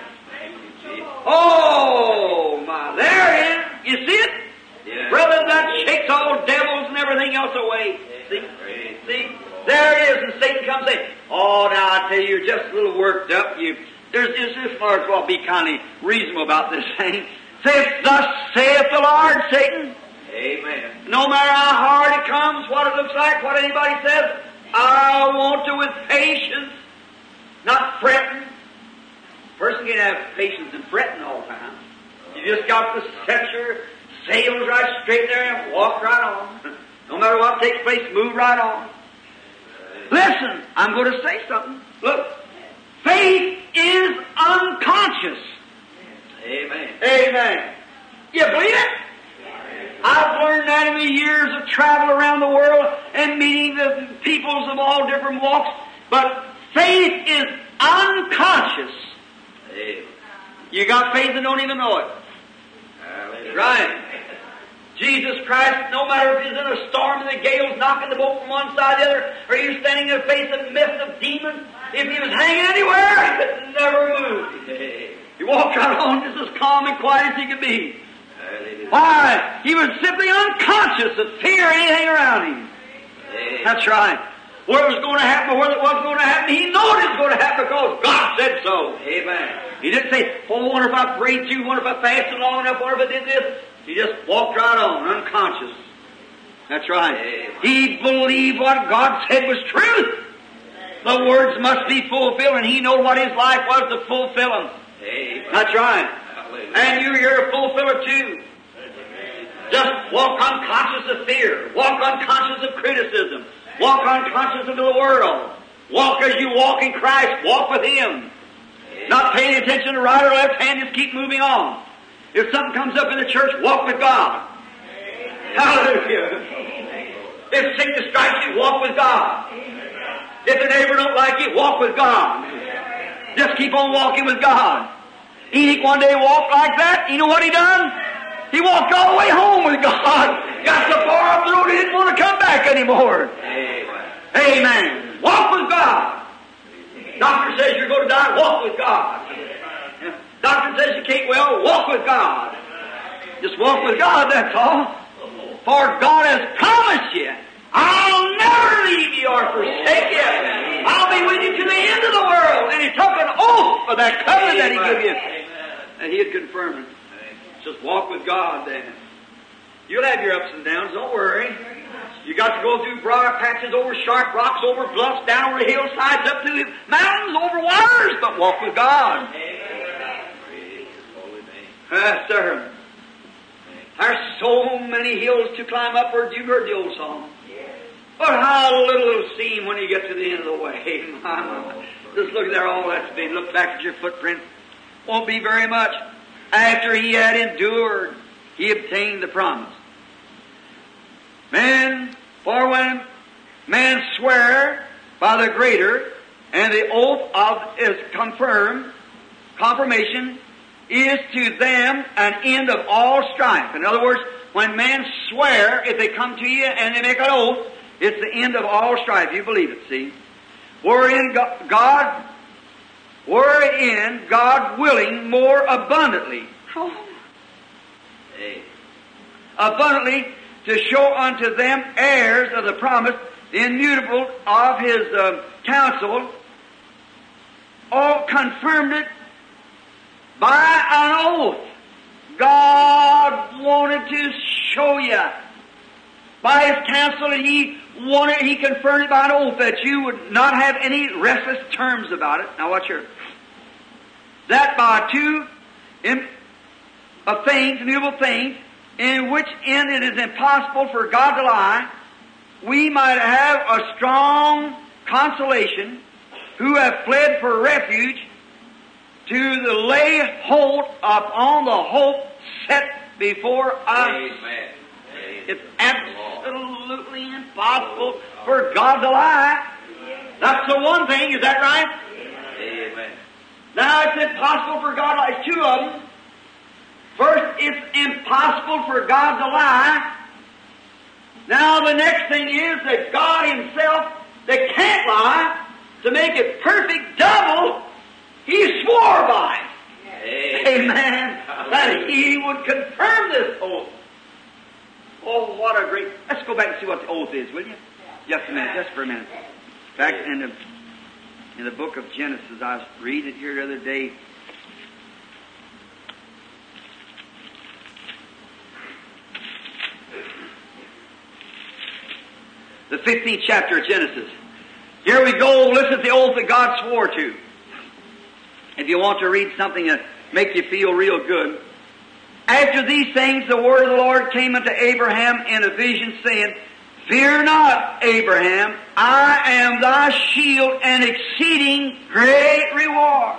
Oh, my. There it is. You see it? Yeah. Brother, that shakes all devils and everything else away. See? See? There it is. And Satan comes in. Oh, now I tell you, you're just a little worked up. You, there's, there's this might as well be kind of reasonable about this thing. Say, thus saith the Lord, Satan. Amen. No matter how hard it comes, what it looks like, what anybody says, I want to with patience, not fretting. A person can have patience and fretting all the time. You just got to set your sails right straight there and walk right on. No matter what takes place, move right on. Listen, I'm going to say something. Look, faith is unconscious. Amen. Amen. You believe it? I've learned that in the years of travel around the world and meeting the peoples of all different walks. But faith is unconscious. Amen. You got faith and don't even know it. Hallelujah. Right. Jesus Christ, no matter if he's in a storm and the gale's knocking the boat from one side to the other, or you're standing in the face of a mist of demons, if he was hanging anywhere, it never moved. He walked right on just as calm and quiet as he could be. Why? He was simply unconscious of fear or anything around him. Amen. That's right. Where it was going to happen or where it wasn't going to happen, he knew it was going to happen because God said so. Amen. He didn't say, oh, I wonder if I prayed too, wonder if I fasted long enough, wonder if I did this. He just walked right on, unconscious. That's right. Amen. He believed what God said was truth. The words must be fulfilled, and he knew what his life was to fulfill them. Amen. That's right. Hallelujah. And you're here a fulfiller too. Just walk unconscious of fear. Walk unconscious of criticism. Walk unconscious of the world. Walk as you walk in Christ. Walk with Him. Not paying attention to right or left hand, just keep moving on. If something comes up in the church, walk with God. Hallelujah. If sickness strikes you, walk with God. If the neighbor don't like you, walk with God. Just keep on walking with God. Enoch one day walked like that. You know what he done? He walked all the way home with God. Got so far up the road he didn't want to come back anymore. Amen. Amen. Walk with God. Doctor says you're going to die, walk with God. Doctor says you can't well, walk with God. Just walk with God, that's all. For God has promised you, I'll never leave you or forsake you. I'll be with you to the end of the world. And He took an oath for that covenant that He gave you. And He had confirmed it. Just walk with God then. You'll have your ups and downs, don't worry. You got to go through broad patches, over sharp rocks, over bluffs, down over hillsides, up through mountains, over waters, but walk with God. Yes, sir. There's so many hills to climb upward. You've heard the old song. But how little it'll seem when you get to the end of the way. My, my. Just look there, all that's been. Look back at your footprint. Won't be very much. After he had endured, he obtained the promise. Man, for when man swear by the greater, and the oath of is confirmed, confirmation is to them an end of all strife. In other words, when men swear, if they come to you and they make an oath, it's the end of all strife. You believe it, see? Wherein God, wherein God willing more abundantly, Hey. abundantly to show unto them heirs of the promise, the immutable of His uh, counsel, all confirmed it by an oath. God wanted to show you by His counsel, and He wanted, He confirmed it by an oath that you would not have any restless terms about it. Now watch here. That by two im- of things, immutable things, in which end it is impossible for God to lie, we might have a strong consolation who have fled for refuge to the lay hold upon the hope set before us. Amen. It's absolutely impossible for God to lie. That's the one thing, is that right? Amen. Now it's impossible for God to lie. It's two of them. First, it's impossible for God to lie. Now the next thing is that God Himself, that can't lie, to make it perfect double, He swore by it. Amen. Amen. That He would confirm this oath. Oh, what a great... Let's go back and see what the oath is, will you? Just a minute, just for a minute. Back in the, in the book of Genesis, I was reading it here the other day. The fifteenth chapter of Genesis. Here we go. Listen to the oath that God swore to. If you want to read something that make you feel real good. After these things, the word of the Lord came unto Abraham in a vision, saying, Fear not, Abraham, I am thy shield and exceeding great reward.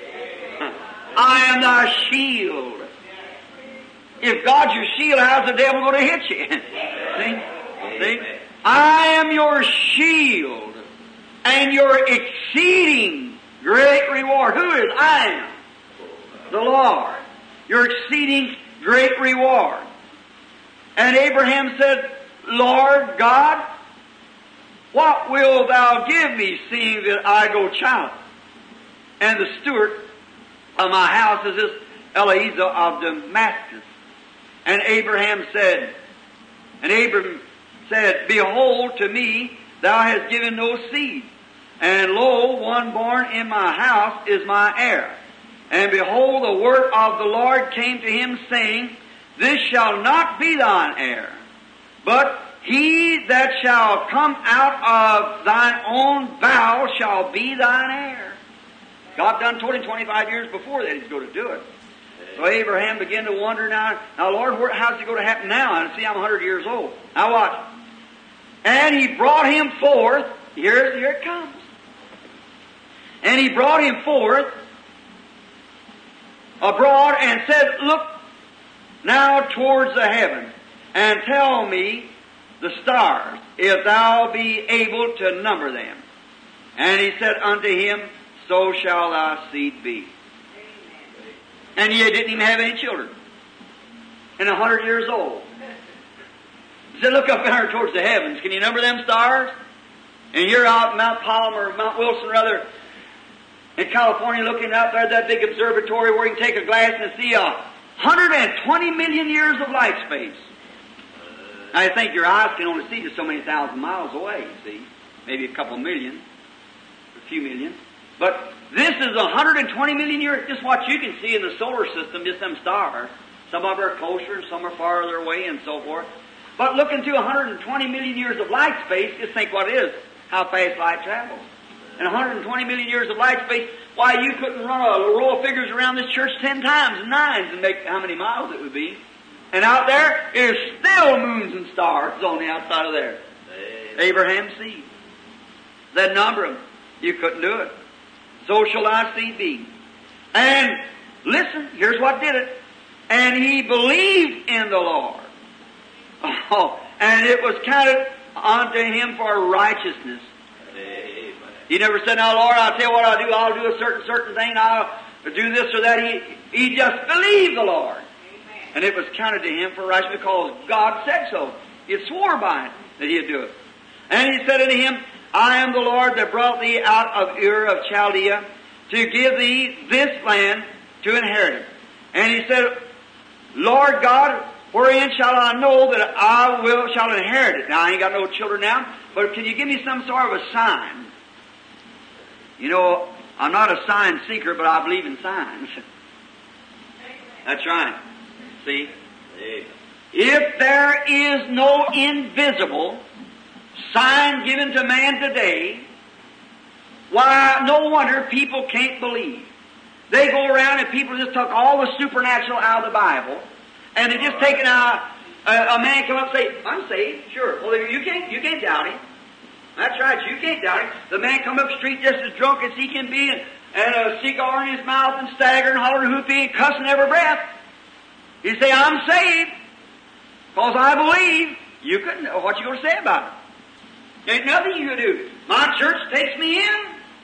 I am thy shield. If God's your shield, how's the devil going to hit you? See? See? I am your shield and your exceeding great reward. Who is I am? The Lord. Your exceeding great reward. And Abraham said, Lord God, what wilt thou give me, seeing that I go childless? And the steward of my house is this Eliezer of Damascus. And Abraham said, and Abraham said, Behold, to me thou hast given no seed, and lo, one born in my house is my heir. And behold, the word of the Lord came to him, saying, This shall not be thine heir, but he that shall come out of thine own bowels shall be thine heir. God done told him twenty-five years before that He's going to do it. So Abraham began to wonder now, now Lord, where, how's it going to happen now? And see, I'm a hundred years old. Now watch. And he brought him forth. Here, here it comes. And he brought him forth abroad and said, Look now towards the heaven, and tell me the stars, if thou be able to number them. And he said unto him, So shall thy seed be. And he didn't even have any children. And a hundred years old. He said, Look up there towards the heavens. Can you number them stars? And you're out Mount Palmer, Mount Wilson, rather, in California, looking out there at that big observatory where you can take a glass and see a one hundred twenty million years of light space. Now, I think your eyes can only see just so many thousand miles away, you see. Maybe a couple million, a few million. But this is one hundred twenty million years. Just what you can see in the solar system, just them stars. Some of them are closer, some are farther away, and so forth. But look into one hundred twenty million years of light space, just think what it is, how fast light travels. And one hundred twenty million years of light space, why, you couldn't run a row of figures around this church ten times, nines, and make how many miles it would be. And out there is still moons and stars on the outside of there. Amen. Abraham's seed. That number of them. You couldn't do it. So shall thy seed be. And listen, here's what did it. And he believed in the Lord. Oh, and it was counted unto him for righteousness. Amen. He never said, now Lord, I'll tell you what I'll do. I'll do a certain, certain thing. I'll do this or that. He, he just believed the Lord. Amen. And it was counted to him for righteousness because God said so. He had swore by it that he'd do it. And he said unto him, I am the Lord that brought thee out of Ur of Chaldea to give thee this land to inherit it. And he said, Lord God, wherein shall I know that I will shall inherit it? Now, I ain't got no children now, but can you give me some sort of a sign? You know, I'm not a sign seeker, but I believe in signs. That's right. See? If there is no invisible sign given to man today, why, no wonder people can't believe. They go around and people just took all the supernatural out of the Bible, and they just taken out a, a man come up and say, I'm saved, sure. Well, you can't, you can't doubt him. That's right, you can't doubt him. The man come up the street just as drunk as he can be, and, and a cigar in his mouth, and staggering, hollering, hooping, and cussing every breath. You say, I'm saved, because I believe. You couldn't, what you going to say about it? Ain't nothing you can do. My church takes me in.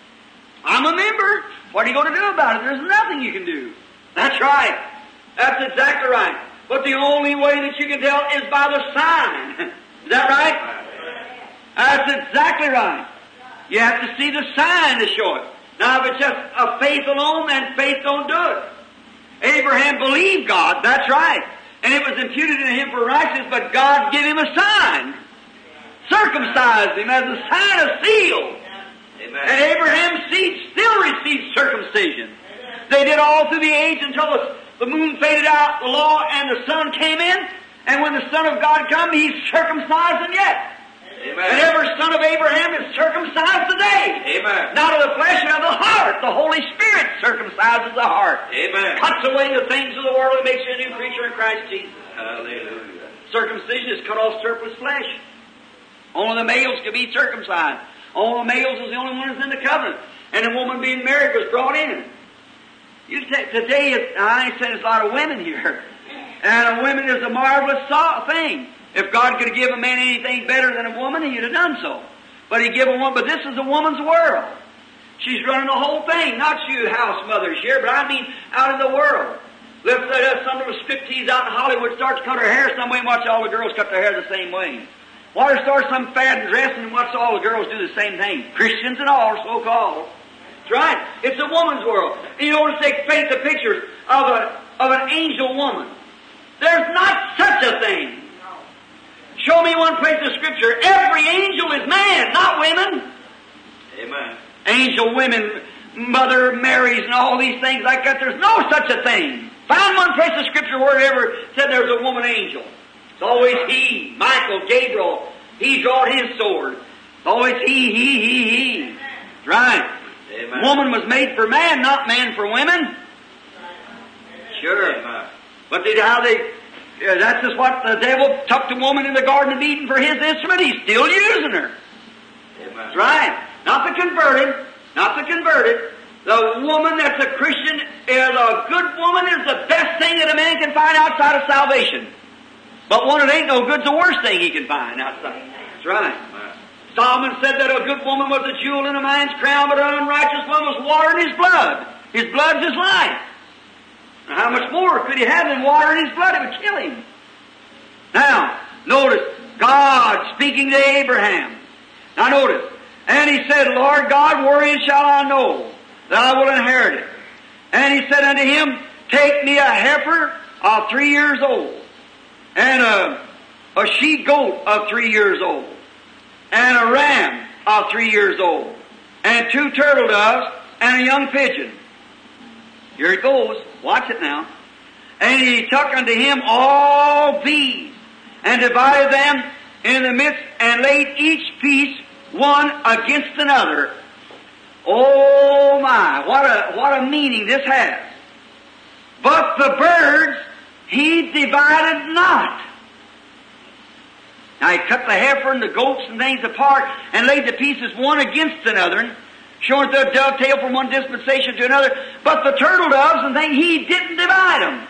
I'm a member. What are you going to do about it? There's nothing you can do. That's right. That's exactly right. But the only way that you can tell is by the sign. Is that right? That's exactly right. You have to see the sign to show it. Now, if it's just a faith alone, then faith don't do it. Abraham believed God. That's right. And it was imputed to him for righteousness, but God gave him a sign. Circumcised him as a sign of seal. Amen. And Abraham's seed still received circumcision. Amen. They did all through the age until the, the moon faded out, the law, and the sun came in. And when the Son of God come, He circumcised them yet. Amen. And every son of Abraham is circumcised today. Amen. Not of the flesh, but of the heart. The Holy Spirit circumcises the heart. Amen. Cuts away the things of the world and makes you a new creature in Christ Jesus. Hallelujah. Circumcision is cut off surplus flesh. Only the males could be circumcised. Only the males was the only one who's in the covenant. And the woman being married was brought in. You t- today, I ain't saying there's a lot of women here. And a woman is a marvelous thing. If God could have given a man anything better than a woman, He'd have done so. But He gave a woman, but this is a woman's world. She's running the whole thing. Not you house mothers here, but I mean out in the world. Let's say that some little striptease out in Hollywood starts to cut her hair some way and watch all the girls cut their hair the same way. Why there starts some fad in dressing and watch all the girls do the same thing. Christians and all, so-called. That's right. It's a woman's world. And you notice they paint the pictures of a of an angel woman. There's not such a thing. Show me one place in Scripture. Every angel is man, not women. Amen. Angel women, Mother Marys and all these things like that. There's no such a thing. Find one place in Scripture where it ever said there was a woman angel. It's always he, Michael, Gabriel. He drawed his sword. It's always he, he, he, he. That's right. Amen. Woman was made for man, not man for women. Sure. Amen. But they, how they... Yeah, that's just what the devil took the woman in the Garden of Eden for his instrument. He's still using her. Amen. That's right. Not the converted. Not the converted. The woman that's a Christian, is a good woman, is the best thing that a man can find outside of salvation. But one that ain't no good's the worst thing he can find outside. That's right. Amen. Solomon said that a good woman was a jewel in a man's crown, but an unrighteous one was water in his blood. His blood's his life. How much more could he have than water in his blood? It would kill him. Now, notice, God speaking to Abraham. Now notice, and he said, Lord God, wherein shall I know that I will inherit it? And he said unto him, take me a heifer of three years old, and a, a she goat of three years old, and a ram of three years old, and two turtle doves, and a young pigeon. Here it goes. Watch it now. And he took unto him all these, and divided them in the midst, and laid each piece one against another. Oh my, what a, what a meaning this has. But the birds He divided not. Now he cut the heifer and the goats and things apart and laid the pieces one against another, showing the dovetail from one dispensation to another. But the turtle doves and things, he didn't divide them.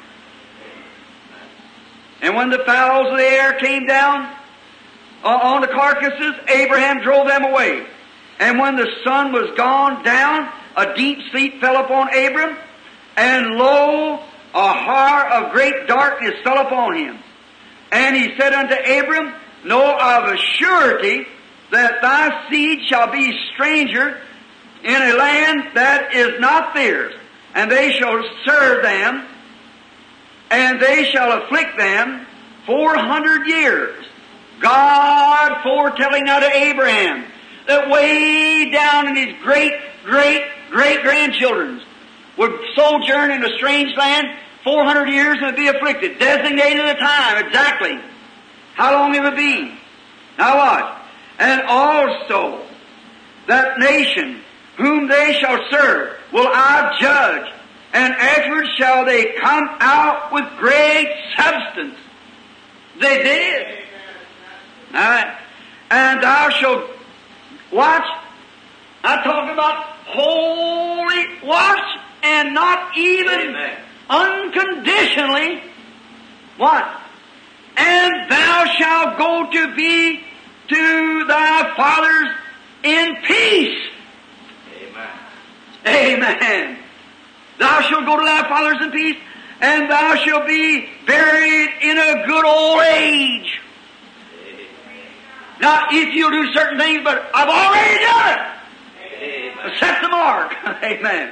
And when the fowls of the air came down on the carcasses, Abraham drove them away. And when the sun was gone down, a deep sleep fell upon Abram, and lo, a horror of great darkness fell upon him. And he said unto Abram, know of a surety that thy seed shall be stranger in a land that is not theirs, and they shall serve them, and they shall afflict them four hundred years. God foretelling unto Abraham that way down in his great, great, great grandchildren would sojourn in a strange land four hundred years and would be afflicted. Designated a time, exactly. How long it would be. Now watch. And also that nation whom they shall serve will I judge, and afterwards shall they come out with great substance. They did. Alright. And thou shalt watch. I'm talking about holy watch, and not even Amen. Unconditionally. What? And thou shalt go to be to thy fathers in peace. Amen. Amen. Thou shalt go to thy fathers in peace, and thou shalt be buried in a good old age. Amen. Now, if you'll do certain things, but I've already done it. Amen. Set the mark. Amen.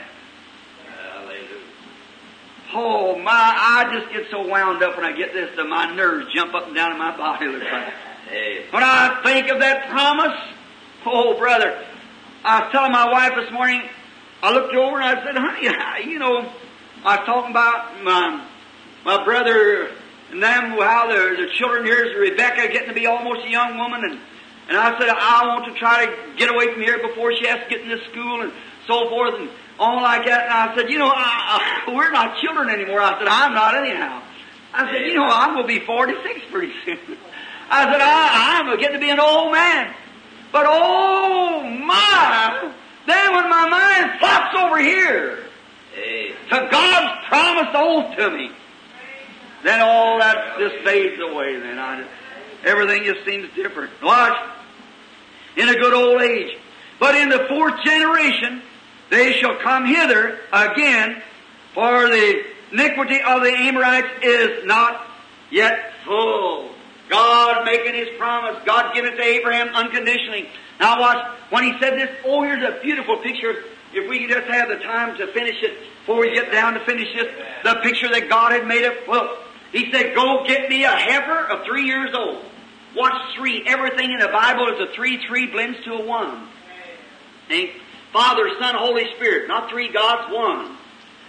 Oh my, I just get so wound up when I get this that my nerves jump up and down in my body. Looks like. When I think of that promise, oh brother, I was telling my wife this morning, I looked over and I said, honey, you know, I was talking about my, my brother and them, how the, the children here is Rebecca getting to be almost a young woman, and, and I said, I want to try to get away from here before she has to get into school and so forth, and all like that. And I said, you know, I, I, we're not children anymore. I said, I'm not anyhow. I said, you know, I'm going to be forty-six pretty soon. I said, I, I'm getting to be an old man. But oh my, then when my mind flops over here to God's promised oath to me, then all that just fades away. Then I just, everything just seems different. Watch, in a good old age. But in the fourth generation, they shall come hither again, for the iniquity of the Amorites is not yet full. God making His promise. God giving it to Abraham unconditionally. Now watch, when He said this, oh, here's a beautiful picture. If we could just have the time to finish it, before we get down to finish this, the picture that God had made it. Well, He said, go get me a heifer of three years old. Watch three. Everything in the Bible is a three. Three blends to a one. See? Father, Son, Holy Spirit. Not three gods, one.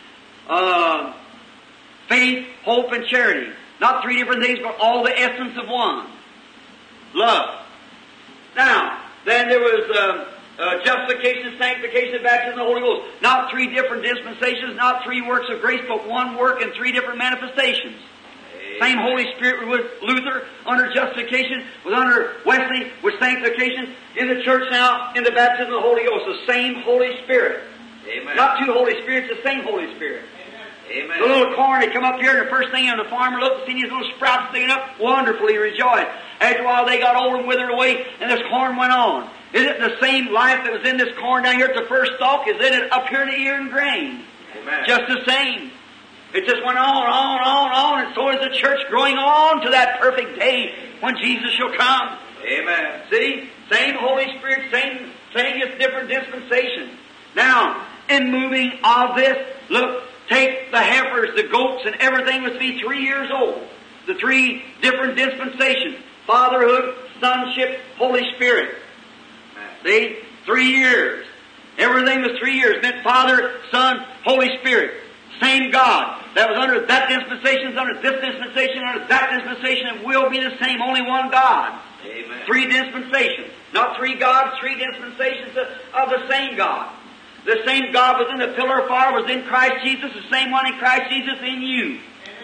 Uh, faith, hope, and charity. Not three different things, but all the essence of one. Love. Now, then there was uh, uh, justification, sanctification, baptism, and the Holy Ghost. Not three different dispensations, not three works of grace, but one work and three different manifestations. Same Holy Spirit with Luther under justification, was under Wesley with sanctification. In the church now, in the baptism of the Holy Ghost, the same Holy Spirit. Amen. Not two Holy Spirits, the same Holy Spirit. Amen. The little corn had come up here, and the first thing the farmer looked and seen these little sprouts sticking up, wonderfully rejoiced. After a while, they got old and withered away, and this corn went on. Is it the same life that was in this corn down here at the first stalk? Is it up here in the ear and grain? Amen. Just the same. It just went on, on, on, on, and so is the church growing on to that perfect day when Jesus shall come. Amen. See? Same Holy Spirit, same, same just different dispensations. Now, in moving of this, look, take the heifers, the goats, and everything was to be three years old. The three different dispensations. Fatherhood, sonship, Holy Spirit. See? Three years. Everything was three years. It meant Father, Son, Holy Spirit. Same God. That was under that dispensation, is under this dispensation, under that dispensation. It will be the same, only one God. Amen. Three dispensations. Not three gods, three dispensations of, of the same God. The same God was in the pillar of fire, was in Christ Jesus, the same one in Christ Jesus in you. Amen.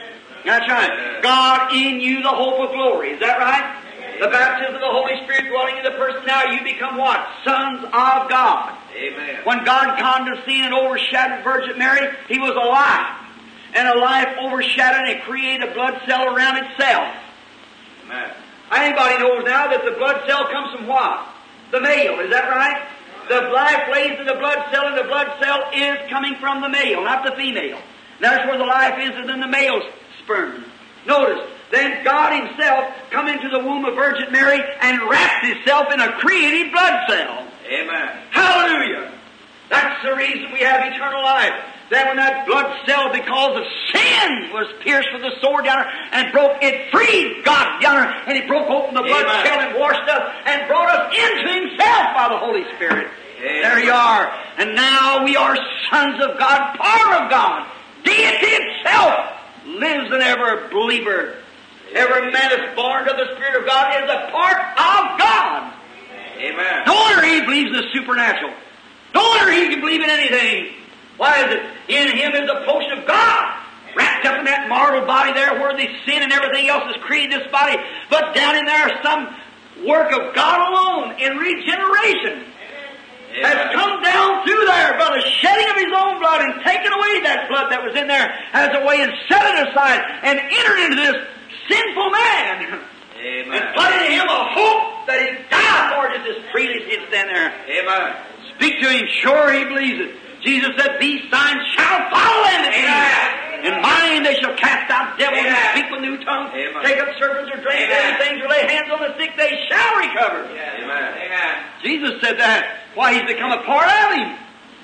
That's right. God in you, the hope of glory. Is that right? The baptism of the Holy Spirit dwelling in the person, now you become what? Sons of God. Amen. When God condescended and overshadowed Virgin Mary, He was alive. And a life overshadowed and created a blood cell around itself. Amen. Anybody knows now that the blood cell comes from what? The male, is that right? The life lays in the blood cell, and the blood cell is coming from the male, not the female. That's where the life is, in the male sperm. Notice, then God Himself come into the womb of Virgin Mary and wrapped Himself in a created blood cell. Amen. Hallelujah! That's the reason we have eternal life. Then when that blood cell, because of sin, was pierced with the sword down there and broke, it freed God down there, and He broke open the blood Amen. cell and washed us and brought us into Himself by the Holy Spirit. Amen. There you are. And now we are sons of God, power of God. Deity itself lives in every believer. Every man that's born of the Spirit of God is a part of God. Amen. No wonder he believes in the supernatural. No wonder he can believe in anything. Why is it? In him is the portion of God, wrapped up in that mortal body there where the sin and everything else has created this body. But down in there is some work of God alone in regeneration. Amen. Has come down through there by the shedding of His own blood and taken away that blood that was in there as a way and set it aside and entered into this sinful man. Amen. And put in him a hope that He died for just as freely as He'd stand there. Amen. Speak to him, sure he believes it. Jesus said, these signs shall follow them. Amen. In my name they shall cast out devils Amen. and speak with new tongues, Amen. take up serpents or drink Amen. things or lay hands on the sick, they shall recover. Amen. Amen. Jesus said that. Why, He's become a part of him.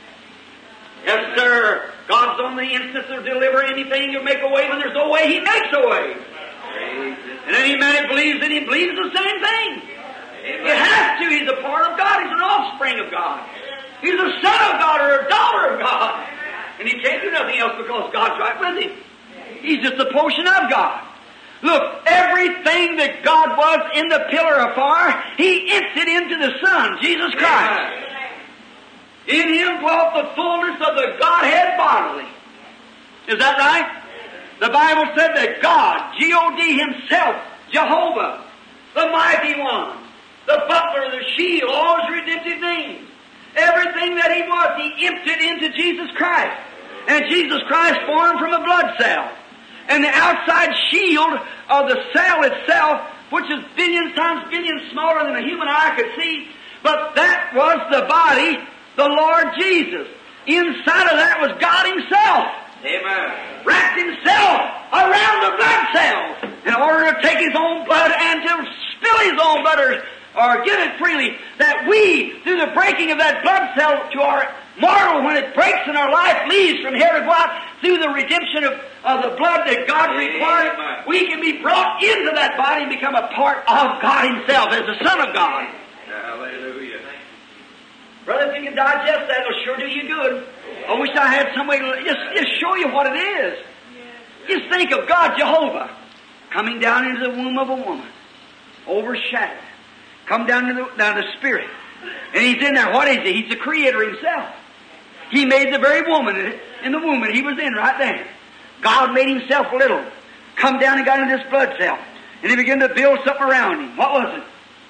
Yes, sir. God's on the instant to deliver anything or make a way. When there's no way, He makes a way. Praise And any man that believes in Him believes the same thing. Amen. It has to. He's a part of God. He's an offspring of God. He's a son of God or a daughter of God. And he can't do nothing else because God's right with him. He's just a portion of God. Look, everything that God was in the pillar of fire, He emptied into the Son, Jesus Christ. In Him dwelt the fullness of the Godhead bodily. Is that right? The Bible said that God, G O D Himself, Jehovah, the Mighty One, the Butler, the Shield, all His redemptive names, everything that He was, He emptied into Jesus Christ. And Jesus Christ formed from a blood cell. And the outside shield of the cell itself, which is billions times billions smaller than a human eye could see, but that was the body, the Lord Jesus. Inside of that was God Himself. Amen. Wrapped Himself around the blood cell in order to take His own blood and to spill His own blood or, or give it freely, that we, through the breaking of that blood cell to our mortal, when it breaks in our life, leaves from here to go out through the redemption of, of the blood that God required, Amen. we can be brought into that body and become a part of God Himself as the Son of God. Hallelujah. Brother, if you can digest that, it'll sure do you good. I wish I had some way to just, just show you what it is. Just think of God, Jehovah, coming down into the womb of a woman, overshadowed, come down to the, down to the Spirit. And He's in there. What is He? He's the Creator Himself. He made the very woman in the womb that He was in right there. God made Himself little, come down and got into this blood cell. And He began to build something around Him. What was it?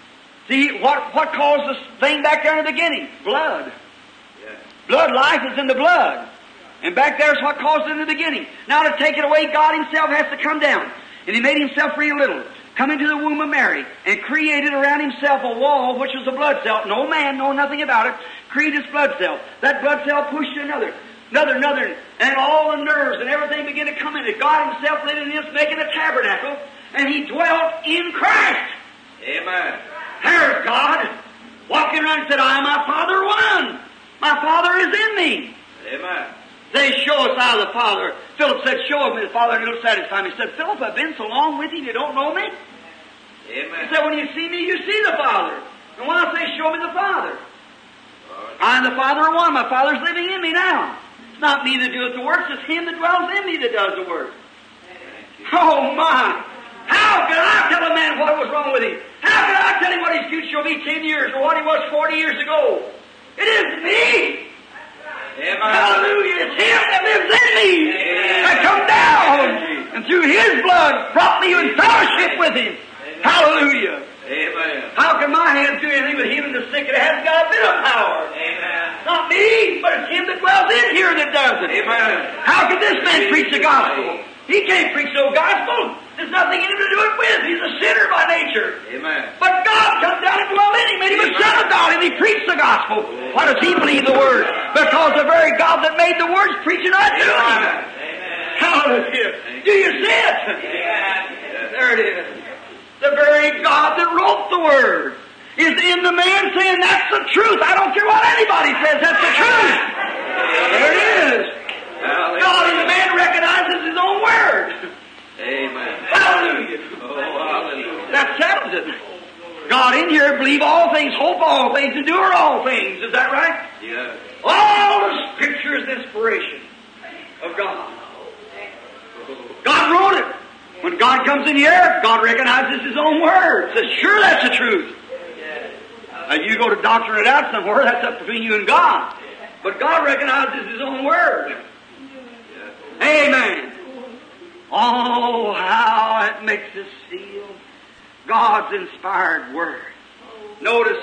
See, what, what caused this thing back there in the beginning? Blood. Yeah. Blood life is in the blood. And back there's what caused it in the beginning. Now to take it away, God Himself has to come down. And He made Himself real little. Come into the womb of Mary and created around Himself a wall which was a blood cell. No man know nothing about it. Created this blood cell. That blood cell pushed to another. Another, another. And all the nerves and everything began to come in it. God Himself lived in this, making a tabernacle. And He dwelt in Christ. Amen. There's God walking around and said, I and my Father are one. My Father is in me. Amen. They show us I the Father. Philip said, show me the Father, and it'll satisfy me. He said, Philip, I've been so long with you, you don't know me? Amen. He said, when you see me, you see the Father. And when I say, show me the Father, Lord. I and the Father are one. My Father's living in me now. It's not me that doeth the works, it's Him that dwells in me that does the work. Oh, my. How could I tell a man what was wrong with him? How could I tell him what his future will be ten years or what he was forty years ago? It isn't me. Amen. Hallelujah. It's Him that lives in me. That come down and through His blood brought me in fellowship with Him. Hallelujah. Amen. How can my hands do anything but healing the sick? It hasn't got a bit of power. Amen. Not me, but it's Him that dwells in here that does it. Amen. How can this man preach the gospel? He can't preach no gospel. There's nothing in him to do it with. He's a sinner by nature. Amen. But God comes down and dwelt in him, and He was sent about him. He preached the gospel. Why does he believe the Word? Because the very God that made the words preaching right to him. Hallelujah. Do you see it? There it is. The very God that wrote the Word is in the man saying, that's the truth. I don't care what anybody says, that's the truth. There it is. God in the man recognizes His own Word. Amen. Hallelujah. Oh, hallelujah. That settles it. God in here believe all things, hope all things, endure all things. Is that right? Yes. All the Scripture is inspiration of God. God wrote it. When God comes in here, God recognizes His own Word. Says, sure, that's the truth. Now, you go to doctrine it out somewhere, that's up between you and God. But God recognizes His own Word. Amen. Oh, how it makes us feel. God's inspired Word. Notice,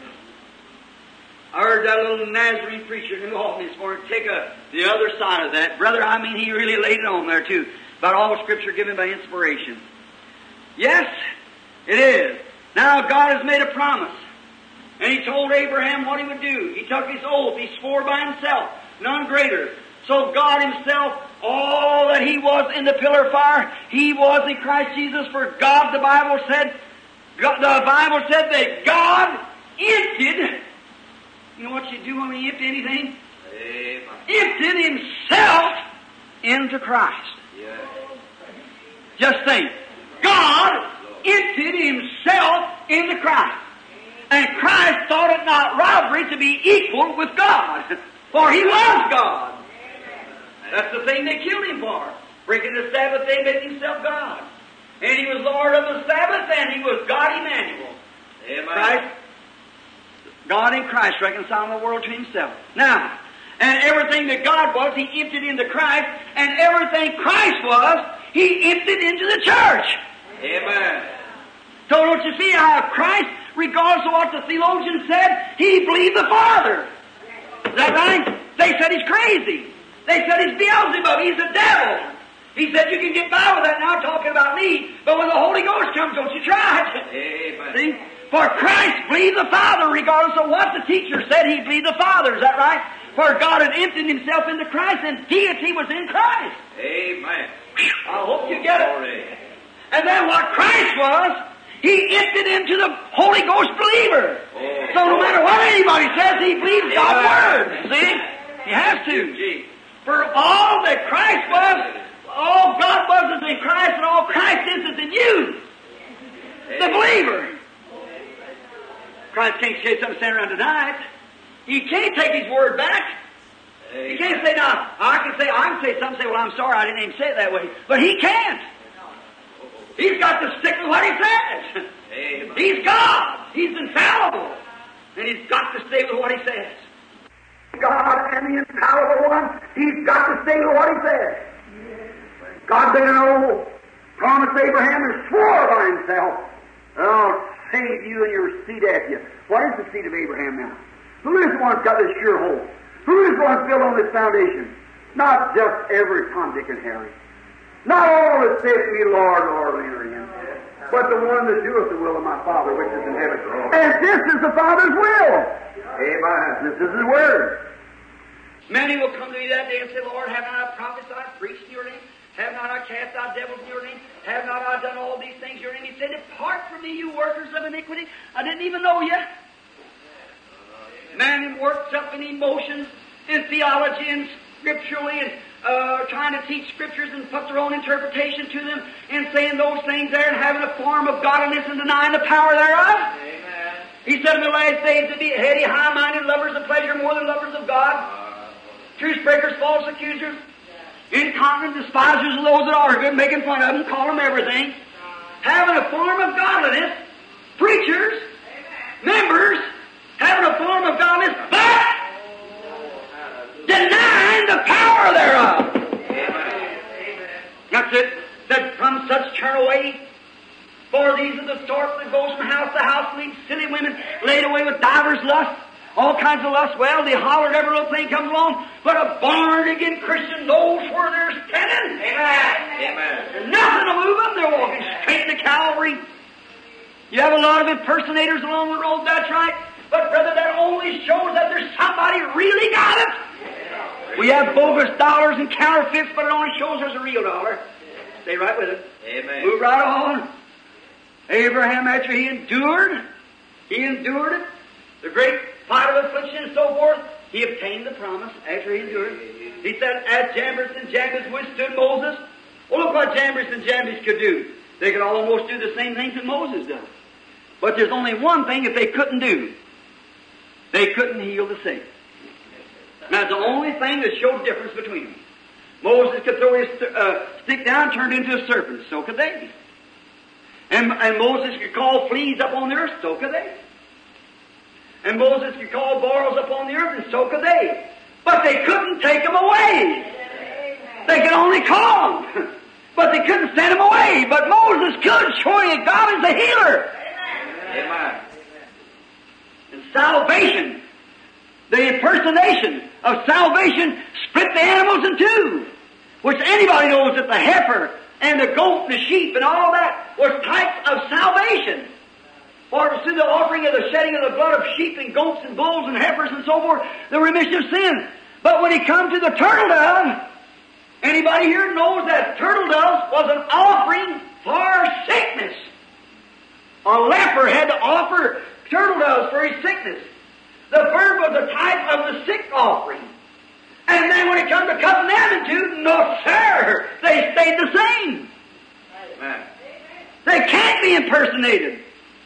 I heard that little Nazarene preacher in New Albany this morning take a, the other side of that. Brother, I mean, he really laid it on there too. About all Scripture given by inspiration. Yes, it is. Now God has made a promise. And He told Abraham what He would do. He took His oath. He swore by Himself. None greater. So God Himself, all that He was in the pillar of fire, He was in Christ Jesus. For God, the Bible said, God, the Bible said that God emptied, you know what you do when you empty anything? Amen. Emptied Himself into Christ. Yes. Just think. God emptied Himself into Christ. And Christ thought it not robbery to be equal with God. For He was God. That's the thing they killed Him for. Breaking the Sabbath day, making Himself God. And He was Lord of the Sabbath, and He was God Emmanuel. Amen. Christ, God in Christ reconciling the world to Himself. Now, and everything that God was, He emptied into Christ, and everything Christ was, He emptied into the church. Amen. So don't you see how Christ, regardless of what the theologian said, He believed the Father. Is that right? They said He's crazy. They said He's Beelzebub. He's the devil. He said you can get by with that now talking about me, but when the Holy Ghost comes, don't you try it. Amen. See? For Christ believed the Father, regardless of what the teacher said, He believed the Father. Is that right? For God had emptied Himself into Christ, and deity was in Christ. Amen. I hope you get it. Glory. And then what Christ was, He emptied into the Holy Ghost believer. Oh. So no matter what anybody says, he believes God's Word. Amen. See? He has to. Gee. For all that Christ was, all God was is in Christ, and all Christ is is in you, the believer. Christ can't say something, stand around and deny it. He can't take His Word back. He can't say, now, I can say, I can say something, say, well, I'm sorry, I didn't even say it that way. But He can't. He's got to stick with what He says. Amen. He's God. He's infallible. And He's got to stay with what He says. God and the infallible one, He's got to stay with what He says. God made an oath, promised Abraham, and swore by Himself, I'll save you and your seed after you. What is the seed of Abraham now? Who is the one that's got this sure hope? Who is the one built on this foundation? Not just every Tom, Dick, and Harry. Not all that saith to me, Lord, Lord, enter in. But the one that doeth the will of my Father which is in heaven. And this is the Father's will. Amen. This is His Word. Many will come to me that day and say, Lord, have not I prophesied, preached in your name? Have not I cast out devils in your name? Have not I done all these things in your name? He said, depart from me, you workers of iniquity. I didn't even know you. Man works up in emotions and theology and scripturally and uh, trying to teach scriptures and put their own interpretation to them and saying those things there and having a form of godliness and denying the power thereof. Amen. He said in the last days to be heady, high-minded, lovers of pleasure more than lovers of God, truce breakers, false accusers, incontinent, despisers of those that are good, making fun of them, call them everything, having a form of godliness, preachers, members, having a form of godliness, but denying gossiping, silly women, laid away with divers lusts, all kinds of lusts. Well, they hollered, every little thing comes along, but a born-again Christian knows where they're standing. Amen. Amen. There's nothing to move them. They're walking straight to Calvary. You have a lot of impersonators along the road, that's right. But, brother, that only shows that there's somebody really got it. We have bogus dollars and counterfeits, but it only shows there's a real dollar. Stay right with it. Amen. Move right on. Abraham, after he endured, he endured it, the great fight of affliction and so forth, he obtained the promise after he endured. He said, as Jambres and Jambres withstood Moses, well, look what Jambres and Jambres could do. They could almost do the same things that Moses did. But there's only one thing that they couldn't do. They couldn't heal the sick. That's the only thing that showed difference between them. Moses could throw his uh, stick down, turned into a serpent. So could they. And, and Moses could call fleas up on the earth. So could they. And Moses could call boils up on the earth, and so could they. But they couldn't take them away. They could only call them. But they couldn't send them away. But Moses could, showing that God is the healer. Amen. And salvation, the impersonation of salvation, split the animals in two. Which anybody knows that the heifer and the goat and the sheep and all that was types of salvation. For it was through the offering of the shedding of the blood of sheep and goats and bulls and heifers and so forth, the remission of sin. But when he comes to the turtle dove, anybody here knows that turtle dove was an offering for sickness. A leper had to offer turtle doves for his sickness. The bird was a type of the sick offering. And then when it comes to cutting them in two, no sir, they stayed the same. Amen. They can't be impersonated.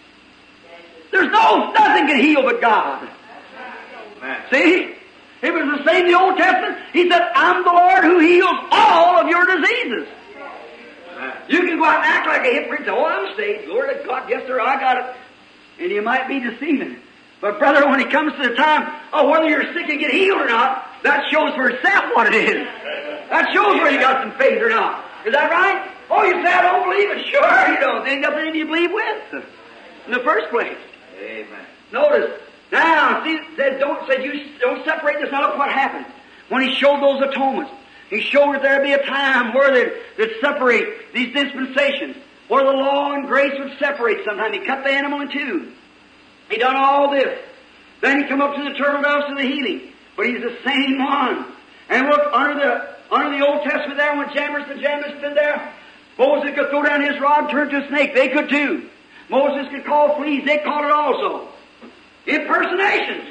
There's no, nothing can heal but God. Amen. See? It was the same in the Old Testament. He said, I'm the Lord who heals all of your diseases. Amen. You can go out and act like a hypocrite and say, oh, I'm saved. Lord of God, yes sir, I got it. And you might be deceiving. But brother, when it comes to the time of whether you're sick and get healed or not, that shows for itself what it is. That shows whether you got some faith or not. Is that right? Oh, you say I don't believe it. Sure you don't. There ain't nothing you believe with in the first place. Amen. Notice, now, see, it said, don't say you don't separate this. Now look what happened. When he showed those atonements, he showed that there'd be a time where they'd, they'd separate these dispensations, where the law and grace would separate sometime. He cut the animal in two. He done all this. Then he come up to the turtle doves to the healing. But he's the same one. And look, under the under the Old Testament there, when Jambres and Jambres stood there, Moses could throw down his rod and turn to a snake. They could too. Moses could call fleas. They called it also. Impersonations.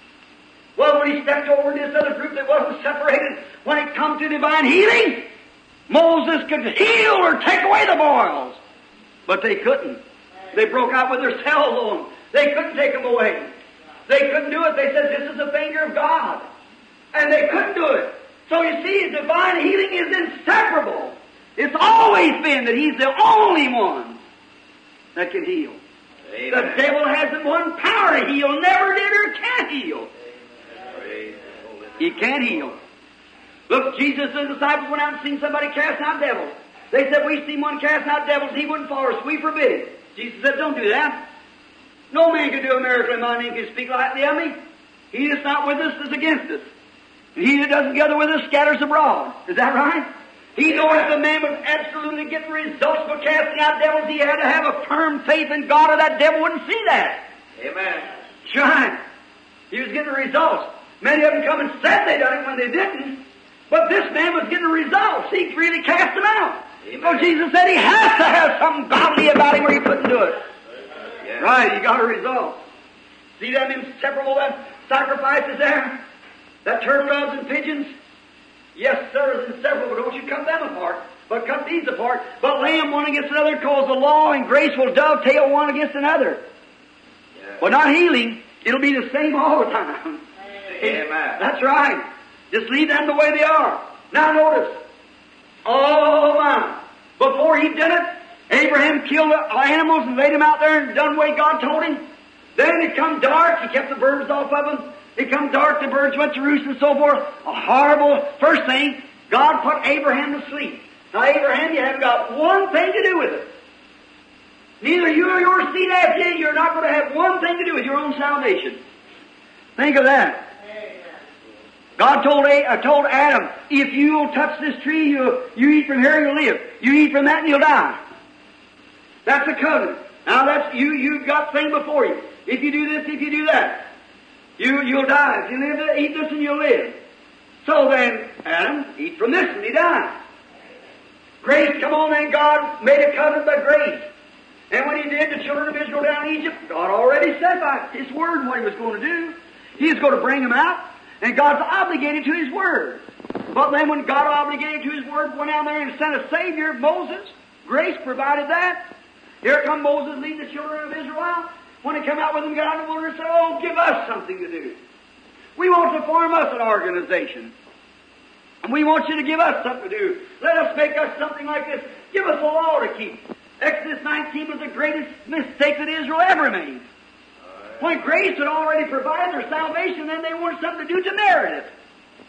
Well, when he stepped over this other group that wasn't separated, when it come to divine healing, Moses could heal or take away the boils. But they couldn't. They broke out with their cells on. They couldn't take them away. They couldn't do it. They said, this is the finger of God. And they couldn't do it. So you see, divine healing is inseparable. It's always been that He's the only one that can heal. Amen. The devil hasn't one power to heal, never did or can heal. Praise. He can't heal. Look, Jesus and the disciples went out and seen somebody casting out devils. They said, we've seen one casting out devils, he wouldn't follow us. We forbid it. Jesus said, don't do that. No man can do a miracle in my name, can speak lightly of me. He that's not with us is against us. And he that doesn't gather with us scatters abroad. Is that right? He knew if the man was absolutely getting results for casting out devils, he had to have a firm faith in God or that devil wouldn't see that. Amen. Sure. He was getting results. Many of them come and said they done it when they didn't. But this man was getting results. He really cast them out. Amen. So Jesus said he has to have something godly about him or he couldn't do it. Yes. Right, he got a result. See them inseparable that sacrifices there? That turtle doves and pigeons? Yes, sir, it's inseparable, but don't you cut them apart. But cut these apart. But lay them one against another, because the law and grace will dovetail one against another. Yes. But not healing. It'll be the same all the time. Amen. That's right. Just leave them the way they are. Now notice. Oh my. Before he did it, Abraham killed the animals and laid them out there and done the way God told him. Then it come dark. He kept the birds off of them. It come dark. The birds went to roost and so forth. A horrible. First thing, God put Abraham to sleep. Now Abraham, you haven't got one thing to do with it. Neither you or your seed after you, you're not going to have one thing to do with your own salvation. Think of that. God told, uh, told Adam, if you'll touch this tree, you'll, you eat from here, you'll live. You eat from that and you'll die. That's a covenant. Now that's, you, you've got thing before you. If you do this, if you do that, you, you'll die. If you live, eat this and you'll live. So then, Adam, eat from this and he died. Grace, come on then, God made a covenant by grace. And when he did, the children of Israel down in Egypt, God already said by His Word what He was going to do. He was going to bring them out. And God's obligated to His Word. But then when God obligated to His Word, went down there and sent a Savior, Moses, grace provided that. Here come Moses leading the children of Israel out. When he came out with them, got out in the wilderness and said, oh, give us something to do. We want to form us an organization. And we want you to give us something to do. Let us make us something like this. Give us a law to keep. Exodus nineteen was the greatest mistake that Israel ever made. When grace had already provided their salvation, then they wanted something to do to merit it.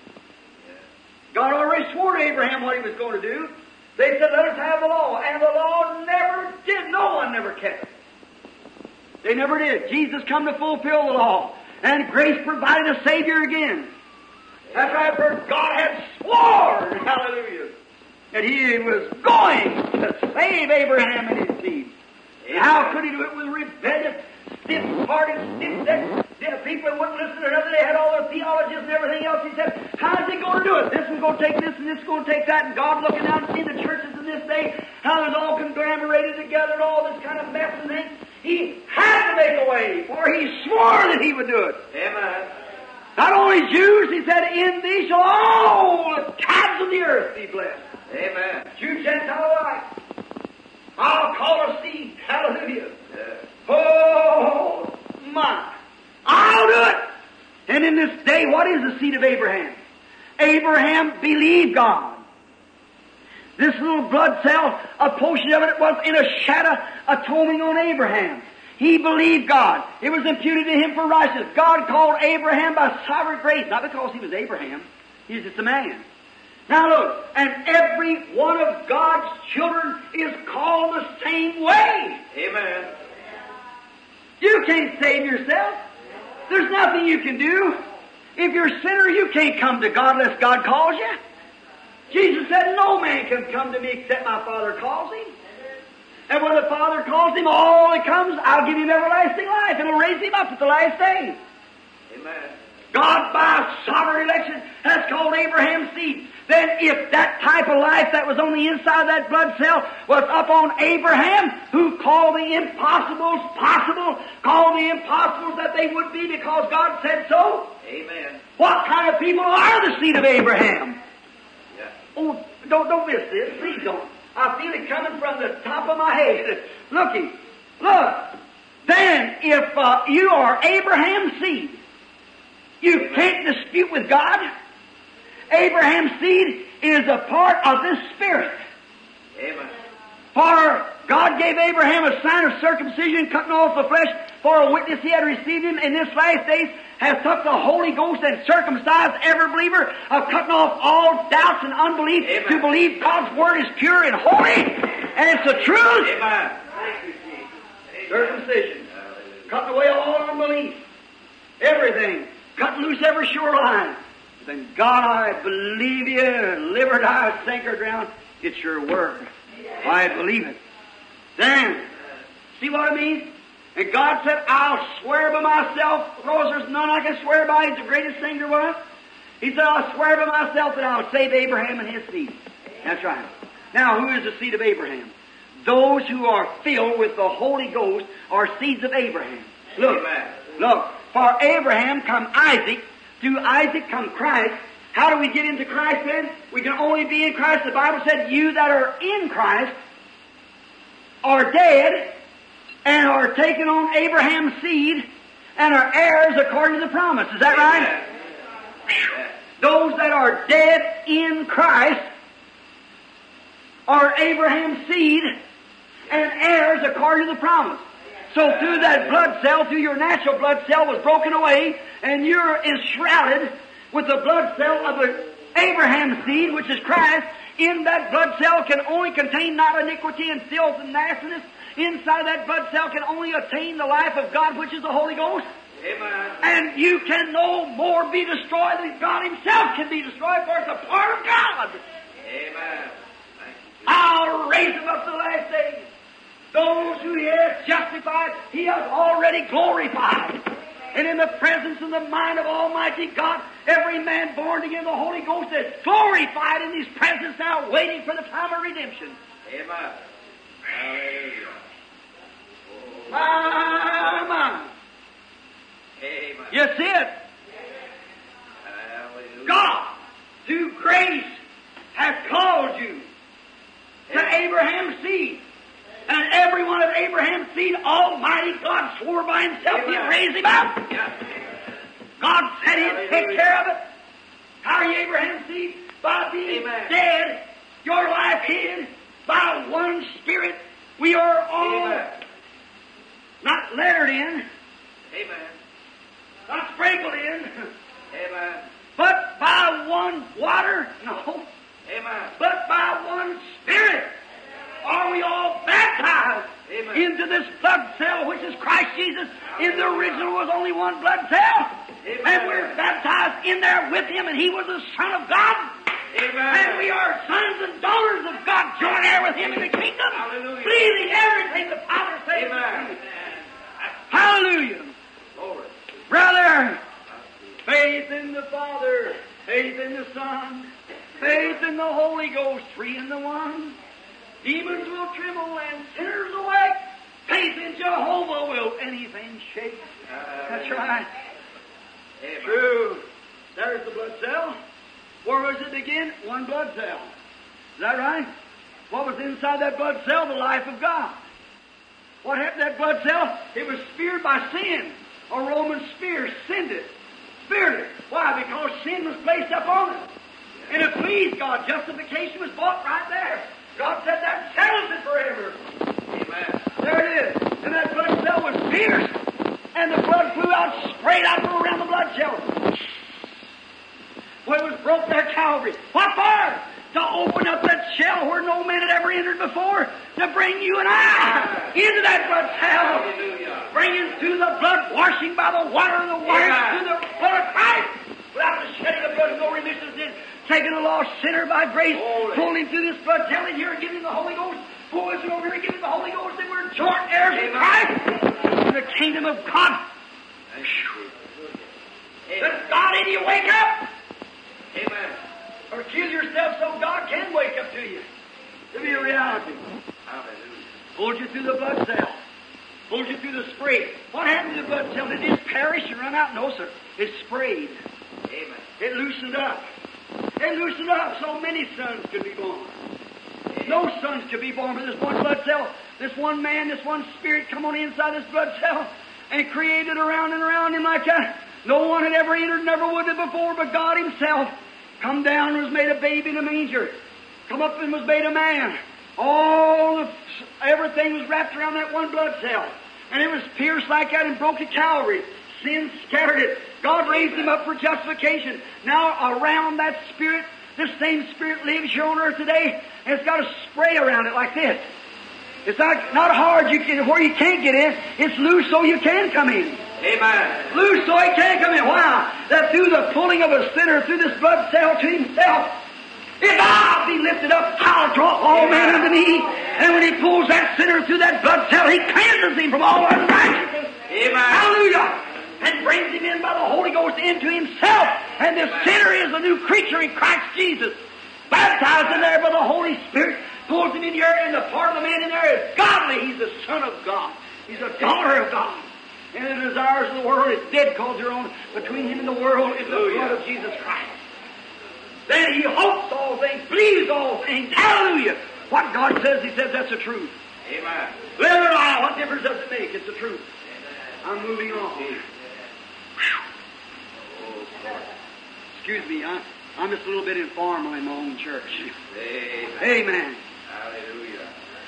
God already swore to Abraham what He was going to do. They said, let us have the law. And the law never did. No one never kept it. They never did. Jesus come to fulfill the law. And grace provided a Savior again. That's right, for God had sworn, hallelujah, that He was going to save Abraham and his seed. How could He do it with rebellious, stiff-hearted, stiff-necked people that wouldn't listen to another? They had all their theologies and everything else. He said, how is He going to do it? This is going to take this and this is going to take that. And God looking down and seeing the churches in this day, how they're all conglomerated together and all this kind of mess and things. He had to make a way, for He swore that He would do it. Amen. Not only Jews, He said, in thee shall all the tribes of the earth be blessed. Amen. Jew, Gentile alike. I'll call a seed. Hallelujah. Yeah. Oh, my. I'll do it. And in this day, what is the seed of Abraham? Abraham believed God. This little blood cell, a portion of it was in a shadow atoning on Abraham. He believed God. It was imputed to him for righteousness. God called Abraham by sovereign grace, not because he was Abraham. He was just a man. Now look, and every one of God's children is called the same way. Amen. You can't save yourself. There's nothing you can do. If you're a sinner, you can't come to God unless God calls you. Jesus said, no man can come to me except my Father calls him. And when the Father calls him, all that comes, I'll give him everlasting life, and I'll raise him up at the last day. Amen. God, by sovereign election, has called Abraham's seed. Then if that type of life that was on the inside of that blood cell was up on Abraham, who called the impossibles possible, called the impossibles that they would be because God said so, Amen. what kind of people are the seed of Abraham? Yeah. Oh, don't, don't miss this. Please don't. I feel it coming from the top of my head. Looky. Look. Then, if uh, you are Abraham's seed, you Amen. Can't dispute with God. Abraham's seed is a part of this Spirit. Amen. For God gave Abraham a sign of circumcision, cutting off the flesh, for a witness he had received him in this last days, has took the Holy Ghost and circumcised every believer, of cutting off all doubts and unbelief, Amen. To believe God's Word is pure and holy, and it's the truth. Amen. Thank you, Jesus. Circumcision. Cutting away all unbelief. Everything. Cutting loose every shoreline. Then God, I believe you, live or die, sink or drown, it's your Word. I believe it. Then, see what I mean? And God said, I'll swear by myself, because there's none I can swear by, He's the greatest thing there was. He said, I'll swear by myself that I'll save Abraham and his seed. That's right. Now, who is the seed of Abraham? Those who are filled with the Holy Ghost are seeds of Abraham. Look, Amen. look, for Abraham come Isaac, through Isaac come Christ. How do we get into Christ then? We can only be in Christ. The Bible said, you that are in Christ are dead and are taken on Abraham's seed and are heirs according to the promise. Is that right? Amen. Those that are dead in Christ are Abraham's seed and heirs according to the promise. So through that blood cell, through your natural blood cell was broken away, and you're enshrouded with the blood cell of the Abraham seed, which is Christ. In that blood cell can only contain not iniquity and filth and nastiness inside of that blood cell can only attain the life of God, which is the Holy Ghost. Amen. And you can no more be destroyed than God Himself can be destroyed, for it's a part of God. Amen. Thank you. I'll raise Him up to the last days. Those who He has justified, He has already glorified. And in the presence and the mind of Almighty God, every man born again of the Holy Ghost is glorified in His presence now, waiting for the time of redemption. Amen. Hallelujah. Oh, My, my. amen. You see it? Hallelujah. God, through grace, has called you to Abraham's seed. And every one of Abraham's seed, Almighty God swore by Himself He'd raise him up. Yeah. God said He'd take care of it. How are you Abraham's seed? By being Amen. dead, your life hid by one Spirit. We are all Amen. not lettered in, Amen. not sprinkled in, Amen. but by one water, no, Amen. but by one Spirit. Are we all baptized Amen. into this blood cell, which is Christ Jesus? In the original was only one blood cell. Amen. And we're baptized in there with Him, and He was the Son of God. Amen. And we are sons and daughters of God, joint heir with Him in the kingdom, Hallelujah. believing everything the Father says. Amen. Hallelujah. Glory. Brother, faith in the Father, faith in the Son, faith in the Holy Ghost, three in the one. Demons will tremble and sinners awake. Faith in Jehovah will anything shake. That's right. Amen. True. There's the blood cell. Where was it again? One blood cell. Is that right? What was inside that blood cell? The life of God. What happened to that blood cell? It was speared by sin. A Roman spear sinned it. Speared it. Why? Because sin was placed upon it. And it pleased God. Justification was bought right there. God said that settles it forever. Amen. There it is. And that blood cell was pierced. And the blood flew out, sprayed out from around the blood cell. When it was broke there at Calvary. What for? To open up that shell where no man had ever entered before. To bring you and I into that blood cell. Hallelujah. Bring him to the blood washing by the water of the water Amen. to the blood of Christ. Without the shedding of blood, no remission of sin. Taking a lost sinner by grace, Holy. pulled him through this blood, telling here and giving him the Holy Ghost. Pull us over here and give him the Holy Ghost, and we're joint heirs of Christ in the kingdom of God. Thank you. Let God in you wake up, Amen. or kill yourself so God can wake up to you. To be a reality. Hallelujah. Pulled you through the blood cell. Pulled you through the spray. What happened to the blood cell? Did it just perish and run out? No, sir. It sprayed. Amen. It loosened up. It loosened up so many sons could be born. No sons could be born, but this one blood cell, this one man, this one spirit come on inside this blood cell and created around and around him like that. No one had ever entered, never would have before, but God Himself come down and was made a baby in a manger. Come up and was made a man. All the, everything was wrapped around that one blood cell. And it was pierced like that and broke at Calvary. Sin scattered it. God raised Him up for justification. Now around that Spirit, this same Spirit lives here on earth today, and it's got a spray around it like this. It's not, not hard you can, where you can't get in. It's loose so you can come in. Amen. Loose so He can come in. Why? That through the pulling of a sinner through this blood cell to Himself, if I'll be lifted up, I'll draw all men unto me. And when He pulls that sinner through that blood cell, He cleanses him from all unrighteousness. Amen. Hallelujah. And brings him in by the Holy Ghost into Himself. And the sinner is a new creature in Christ Jesus. Baptized in there by the Holy Spirit. Pulls him in here, and the part of the man in there is godly. He's the Son of God. He's a daughter of God. And the desires of the world is dead cause they're on between him and the world is the blood of Jesus Christ. Then he hopes all things, believes all things. Hallelujah. What God says, He says that's the truth. Amen. Live or lie, what difference does it make? It's the truth. I'm moving on. Excuse me, I, I'm just a little bit informal in my own church. Amen. Amen. Hallelujah.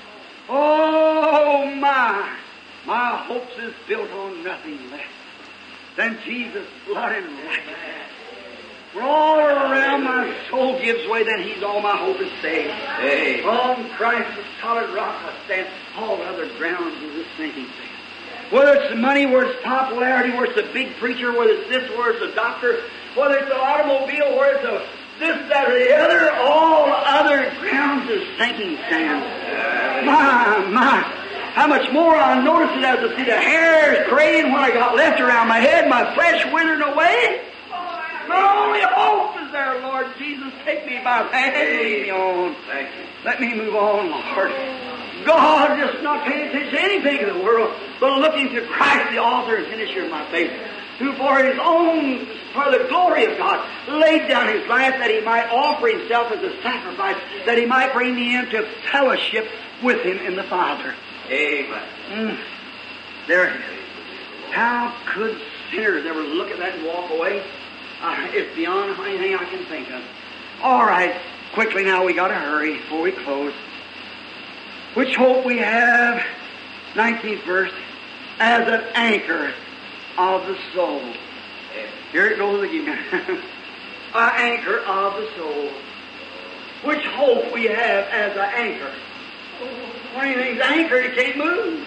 Oh my, my hopes is built on nothing less than Jesus' blood and righteousness. When all around my soul gives way, then He's all my hope and stay. Hey. On Christ, the solid rock I stand. All other grounds is a sinking sand. Whether it's the money, whether it's popularity, whether it's a big preacher, whether it's this, whether it's a doctor, whether it's an automobile, whether it's a this, that, or the other, all other grounds is sinking sand. My, my. How much more I notice it as I see the hairs graying when I got left around my head, my flesh withering away. My only hope is there, Lord Jesus. Take me by the hand and lead me on. Thank you. Let me move on, Lord. God just not paying attention to anything in the world, but looking to Christ, the author and finisher of my faith, who for His own, for the glory of God, laid down His life that He might offer Himself as a sacrifice, that He might bring me into fellowship with Him in the Father. Amen. Mm. There it is. How could sinners ever look at that and walk away? Uh, it's beyond anything I can think of. All right, quickly now, we got to hurry before we close. Which hope we have, nineteenth verse, as an anchor of the soul. Here it goes again. An anchor of the soul. Which hope we have as an anchor. When anything's anchored, it can't move.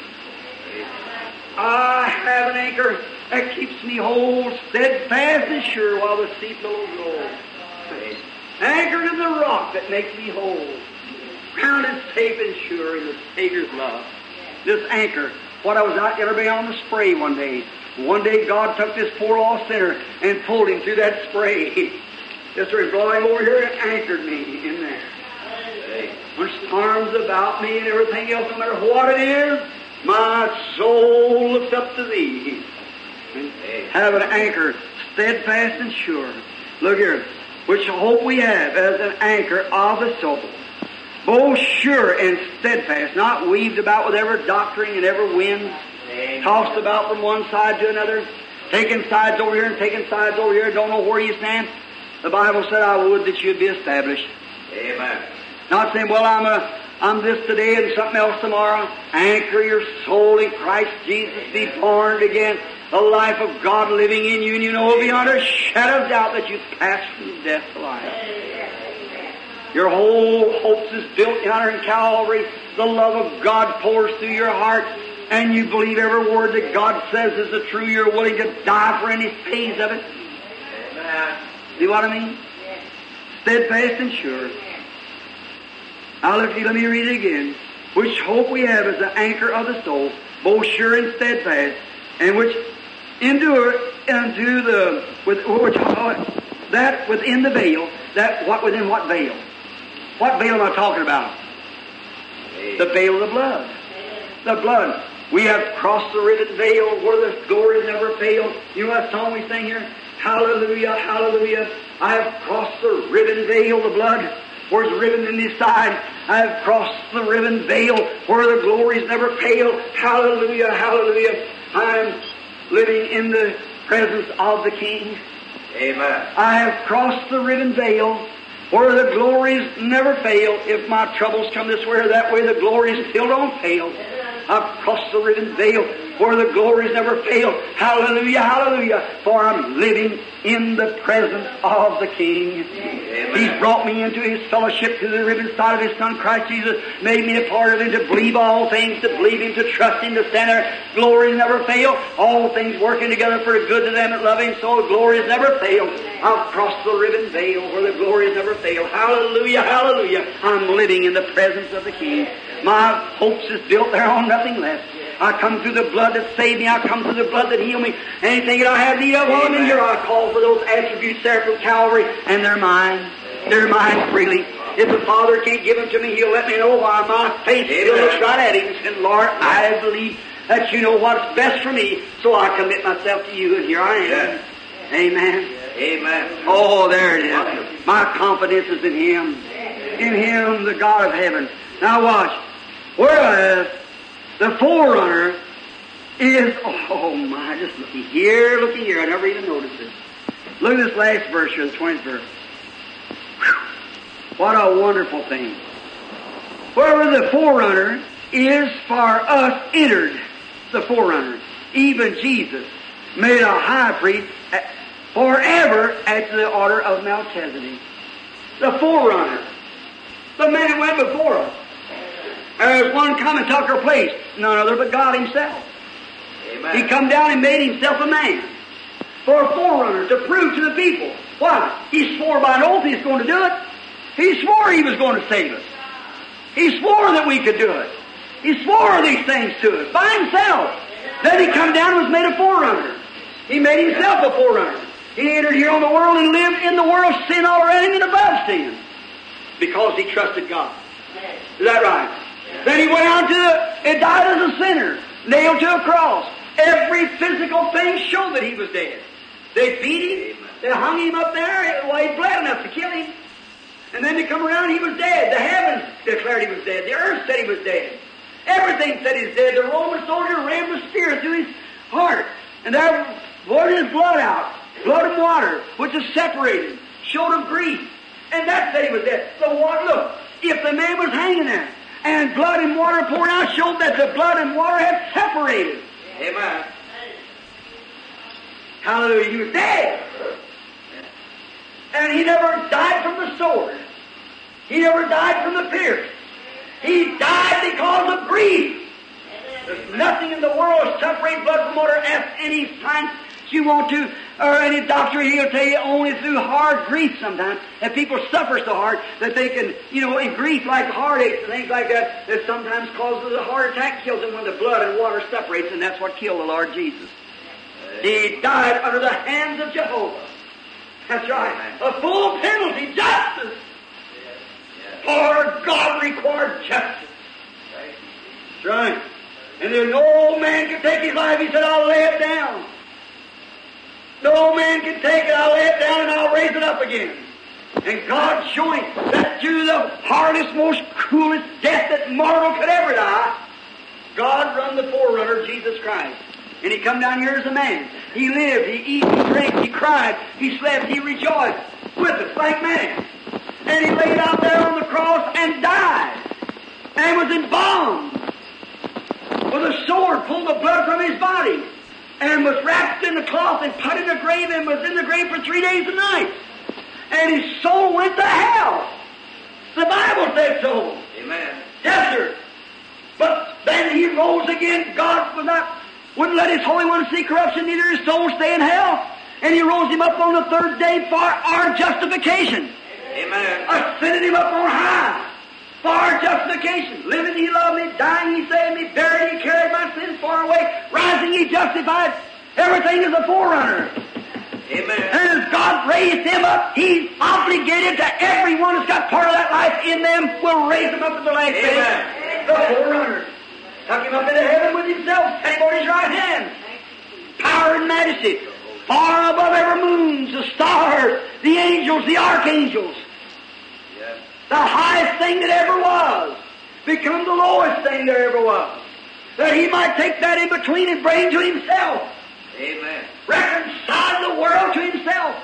I have an anchor that keeps me whole, steadfast and sure while the sea billows roll. Anchored in the rock that makes me whole. Grounded safe and sure in the Savior's love. This anchor. What I was out everybody on the spray one day. One day God took this poor lost sinner and pulled him through that spray. Just to blow him over here and anchored me in there. When storms about me and everything else, no matter what it is, my soul looks up to Thee. And have an anchor, steadfast and sure. Look here. Which hope we have as an anchor of the soul. Both sure and steadfast, not weaved about with every doctrine and every wind, tossed about from one side to another, taking sides over here and taking sides over here, don't know where you stand. The Bible said, I would that you'd be established. Amen. Not saying, well, I'm a, I'm this today and something else tomorrow. Anchor your soul in Christ Jesus, be born again. The life of God living in you, and you know beyond a shadow of doubt that you pass from death to life. Your whole hopes is built yonder in Calvary. The love of God pours through your heart, and you believe every word that God says is the true. You're willing to die for any phase of it. Amen. See what I mean? Steadfast and sure. Now let me, let me read it again. Which hope we have as the anchor of the soul, both sure and steadfast, and which endure unto the with which uh, that within the veil. That what within what veil? What veil am I talking about? The veil of the blood. The blood. We have crossed the riven veil where the glory never failed. You know that song we sing here? Hallelujah, hallelujah. I have crossed the riven veil, the blood, where it's riven in His side. I have crossed the riven veil where the glories never failed. Hallelujah, hallelujah. I'm living in the presence of the King. Amen. I have crossed the riven veil where the glories never fail. If my troubles come this way or that way, the glories still don't fail. I've crossed the riven veil where the glories never fail. Hallelujah, hallelujah. For I'm living in the presence of the King. Amen. He's brought me into His fellowship through the riven side of His Son, Christ Jesus. Made me a part of Him, to believe all things, to believe Him, to trust Him, to stand there. Glories never fail. All things working together for the good to them that love Him. So glories never fail. I've crossed the riven veil where the glories never fail. Hallelujah, hallelujah. I'm living in the presence of the King. My hopes is built there on nothing less. I come through the blood that saved me. I come through the blood that healed me. Anything that I have need of, while I'm in here, I call for those attributes there from Calvary, and they're mine. They're mine freely. If the Father can't give them to me, He'll let me know why my faith still looks right at Him and said, Lord, I believe that You know what's best for me, so I commit myself to You, and here I am. Yes. Amen. Amen. Oh, there it is. My confidence is in Him. In Him, the God of heaven. Now watch. Whereas the forerunner is, oh my, just looky here, looky here. I never even noticed it. Look at this last verse here, the twentieth verse. Whew. What a wonderful thing. Wherever the forerunner is for us entered, the forerunner, even Jesus, made a high priest forever after the order of Melchizedek. The forerunner. The man that went before us. There's one come and took her place. None other but God Himself. Amen. He come down and made Himself a man. For a forerunner to prove to the people. Why? He swore by an oath He's going to do it. He swore He was going to save us. He swore that we could do it. He swore these things to us by Himself. Then He come down and was made a forerunner. He made Himself a forerunner. He entered here on the world and lived in the world, sin all around Him and above sin. Because He trusted God. Is that right? Then He went out to the, and died as a sinner, nailed to a cross. Every physical thing showed that He was dead. They beat Him, they hung Him up there, well, He bled enough to kill Him. And then they come around, He was dead. The heavens declared He was dead. The earth said He was dead. Everything said He was dead. The Roman soldier ran with spear through His heart. And there poured His blood out. Blood and water, which is separated, showed of grief. And that said He was dead. The water, look, if the man was hanging there, and blood and water poured out, showed that the blood and water had separated. Amen. Hallelujah. He was dead. And He never died from the sword. He never died from the pierce. He died because of grief. There's nothing in the world separates blood from water. Ask any science you want to, or any doctor, he'll tell you only through hard grief sometimes. And people suffer so hard that they can, you know, in grief like heartaches and things like that, that sometimes causes a heart attack, kills them when the blood and water separates, and that's what killed the Lord Jesus. He died under the hands of Jehovah. That's right. A full penalty, justice. For God required justice. That's right. And then no man can take his life. He said, I'll lay it down. No man can take it. I'll lay it down and I'll raise it up again. And God showing that through the hardest, most cruelest death that mortal could ever die, God run the forerunner, Jesus Christ. And He come down here as a man. He lived, He eat, He drank, He cried, He slept, He rejoiced with us like man. And He laid out there on the cross and died. And was embalmed with a sword, pulled the blood from His body. And was wrapped in the cloth and put in the grave and was in the grave for three days and nights. And His soul went to hell. The Bible said so. Amen. Yes, sir. But then He rose again. God was not, wouldn't let His Holy One see corruption, neither His soul stay in hell. And He rose Him up on the third day for our justification. Amen. Ascended Him up on high for our justification. Living He loved me, dying He saved me, buried He carried my sins far away, rising He justified. Everything is a forerunner. Amen. And as God raised Him up, He's obligated to everyone that's got part of that life in them, will raise them up at the last day. Amen. The forerunner. Took Him up into heaven with Himself, set Him on His right hand. Power and majesty. Far above every moons, the stars, the angels, the archangels. Yes. The highest thing that ever was become the lowest thing there ever was. That He might take that in between and bring to Himself. Amen. Reconcile the world to Himself.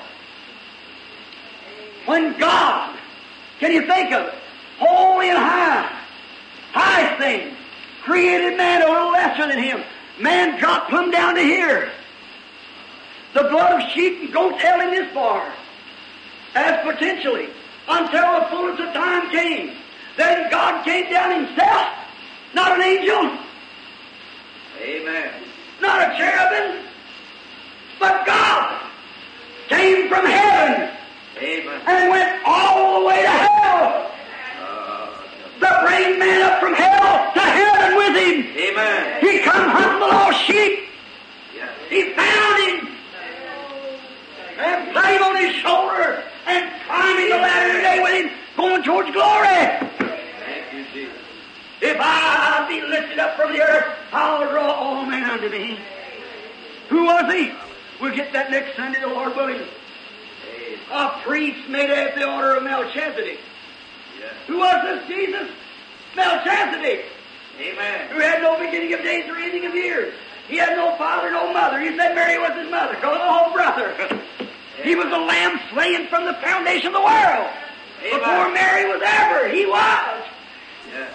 When God, can you think of it? Holy and high, highest thing, created man a little lesser than Him. Man dropped plumb down to here. The blood of sheep and goats held Him this far. As potentially. Until the fullness of time came. Then God came down Himself. Not an angel. Amen. Not a cherubim. But God came from heaven. Amen. And went all the way to hell. Uh, To bring man up from hell to heaven with Him. Amen. He come hunting the lost sheep. Yes. He found him. And put him on His shoulder. And climbing the ladder today with Him, going towards glory. Thank you, Jesus. If I be lifted up from the earth, I'll draw all men unto me. Who was He? We'll get that next Sunday, the Lord willing. Amen. A priest made after the order of Melchizedek. Yes. Who was this Jesus? Melchizedek. Amen. Who had no beginning of days or ending of years. He had no father, no mother. He said Mary was His mother, called oh brother. He was the lamb slain from the foundation of the world. Amen. Before Mary was ever, He was. Yes.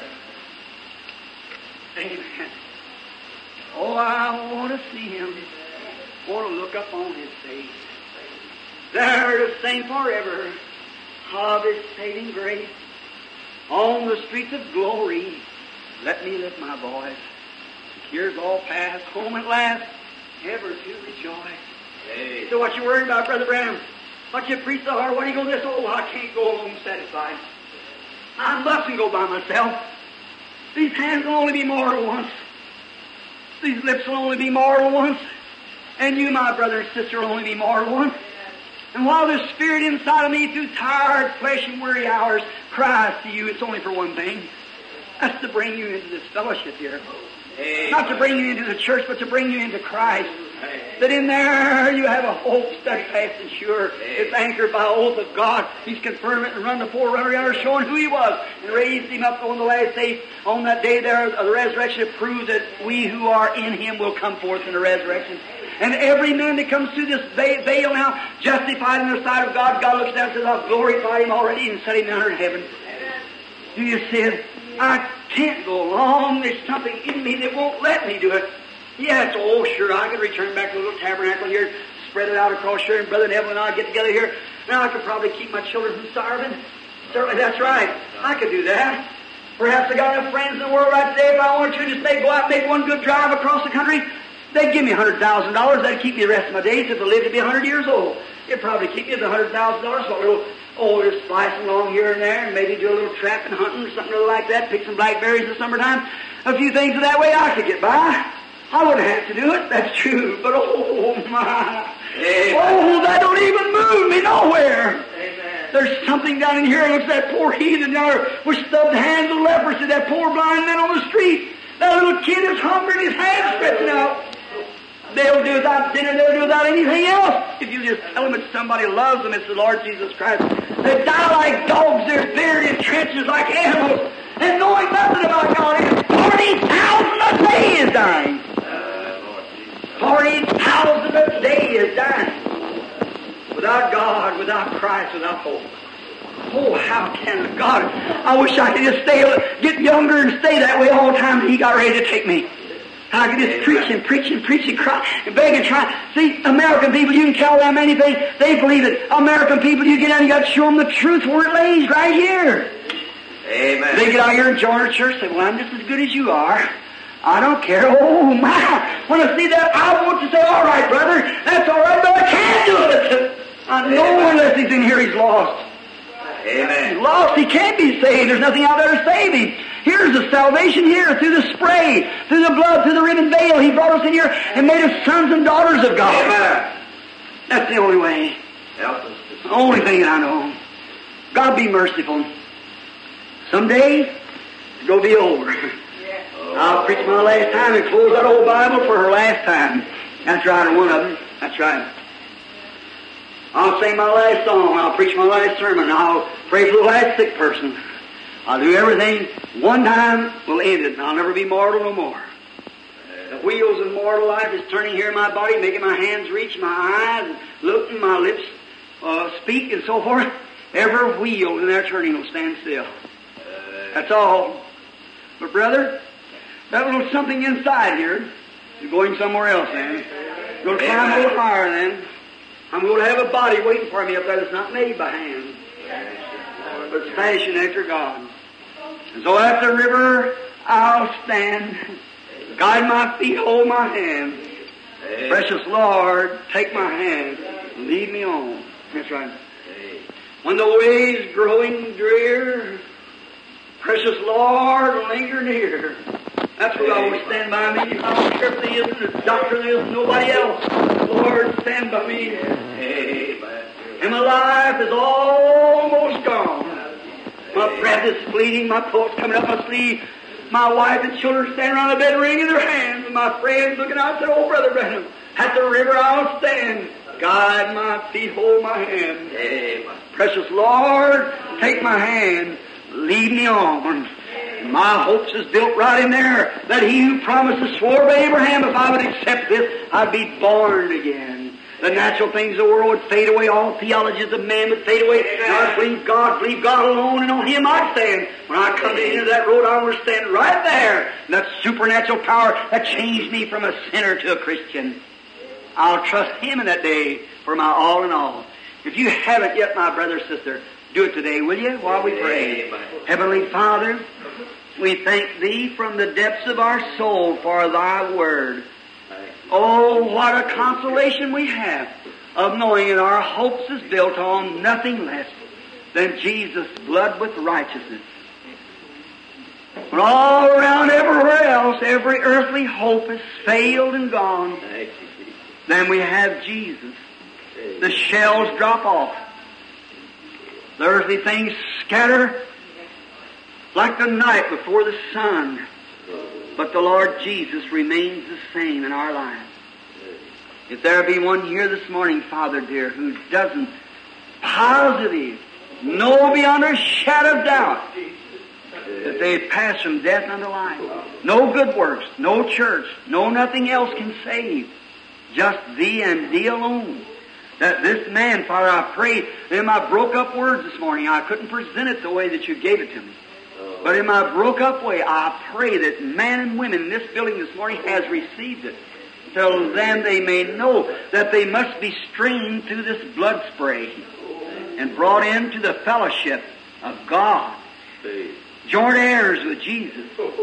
Amen. Oh, I want to see Him. I want to look up on His face. there to sing forever of His saving grace. On the streets of glory, let me lift my voice. Years all past, home at last, ever to rejoice. Hey. So what you worried about, Brother Branham? What you preach so hard, what are you going to do? Oh, I can't go home satisfied. I mustn't go by myself. These hands will only be mortal once. These lips will only be mortal once. And you, my brother and sister, will only be mortal once. And while the Spirit inside of me, through tired flesh and weary hours, cries to you, it's only for one thing. That's to bring you into this fellowship here. Hey. Not to bring you into the church, but to bring you into Christ. Hey. That in there you have a hope steadfast and sure. Hey. It's anchored by oath of God. He's confirmed it and run the forerunner yonder, showing who He was, and raised Him up on the last day. On that day there of the resurrection, it proves that we who are in Him will come forth in the resurrection. And every man that comes through this veil now, justified in the sight of God, God looks down and says, I've glorified Him already and set Him down in heaven. Do you see it? I can't go along. There's something in me that won't let me do it. Yes, oh sure, I could return back to the little tabernacle here, spread it out across here, and Brother Neville and I get together here. Now I could probably keep my children from starving. Certainly, that's right. I could do that. Perhaps I got enough friends in the world right today, if I wanted to, just make, go out and make one good drive across the country. They'd give me one hundred thousand dollars. That'd keep me the rest of my days if I lived to be one hundred years old. It'd probably keep me the one hundred thousand dollars. So a little, oh, just slicing along here and there, and maybe do a little trapping, hunting, or something like that, pick some blackberries in the summertime. A few things of that way I could get by. I wouldn't have to do it, that's true. But oh my, Amen. Oh, that don't even move me nowhere. Amen. There's something down in here. Looks at that poor heathen there with stubbed hands and leprosy, that poor blind man on the street. That little kid is hungry and his hands stretching out. They'll do without dinner, they'll do without anything else. If you just tell them that somebody loves them, it's the Lord Jesus Christ. They die like dogs, they're buried in trenches like animals, and knowing nothing about God. forty thousand a day is dying. forty thousand a day is dying. Without God, without Christ, without hope. Oh, how can God? I wish I could just stay, get younger and stay that way all the time till He got ready to take me. I could just preach and preach and preach and cry and beg and try. See, American people, you can tell them anything. They believe it. American people, you get out and you got to show them the truth where it lays, right here. Amen. They get out here and join a church and say, well, I'm just as good as you are. I don't care. Oh, my. When I see that, I want to say, all right, brother, that's all right, but I can't do it. I know unless he's in here, he's lost. Amen. He's lost. He can't be saved. There's nothing out there to save him. Here's the salvation here, through the spray, through the blood, through the ribbon veil. He brought us in here and made us sons and daughters of God. Amen. That's the only way. Help us. The only thing that I know. God be merciful. Someday, it's going to be over. Oh. I'll preach my last time and close that old Bible for her last time. That's right, or one of them. That's right. I'll sing my last song. I'll preach my last sermon. I'll pray for the last sick person. I'll do everything. One time will end it, and I'll never be mortal no more. The wheels of mortal life is turning here in my body, making my hands reach, my eyes, looking, my lips uh, speak, and so forth. Every wheel in there turning will stand still. That's all. But brother, that little something inside here is going somewhere else then. Going to climb a little higher then. I'm going to have a body waiting for me up there that's not made by hand, but it's fashioned after God. And so at the river I'll stand, guide my feet, hold my hand. Amen. Precious Lord, take my hand, lead me on. That's right. Amen. When the way's growing drear, precious Lord, linger near. That's what I will stand by me. I don't care if there isn't a doctor, there isn't nobody else. Lord, stand by me. Amen. And my life is almost gone. My breath is fleeting, my pulse coming up my sleeve. My wife and children standing around the bed wringing their hands, and my friends looking out and say, oh, Brother Branham, at the river I'll stand. Guide my feet, hold my hand. Amen. Precious Lord, take my hand, lead me on. My hopes is built right in there, that He who promised to swore by Abraham, if I would accept this, I'd be born again. The natural things of the world would fade away. All theologies of man would fade away. And I'd believe God, believe God alone, and on Him I'd stand. When I come to the end of that road, I want to stand right there. And that supernatural power that changed me from a sinner to a Christian. I'll trust Him in that day for my all in all. If you haven't yet, my brother, sister, do it today, will you, while we pray? Amen. Heavenly Father, we thank Thee from the depths of our soul for Thy Word. Oh, what a consolation we have of knowing that our hopes is built on nothing less than Jesus' blood with righteousness. When all around everywhere else, every earthly hope has failed and gone, Thank you, Jesus. then we have Jesus. The shells drop off. The earthly things scatter like the night before the sun. But the Lord Jesus remains the same in our lives. If there be one here this morning, Father dear, who doesn't positive know beyond a shadow of doubt that they pass from death unto life. No good works, no church, no nothing else can save. Just Thee and Thee alone. That this man, Father, I pray that in my broke up words this morning, I couldn't present it the way that You gave it to me. But in my broke up way, I pray that men and women in this building this morning has received it. Till then they may know that they must be streamed through this blood spray and brought into the fellowship of God. Joint heirs with Jesus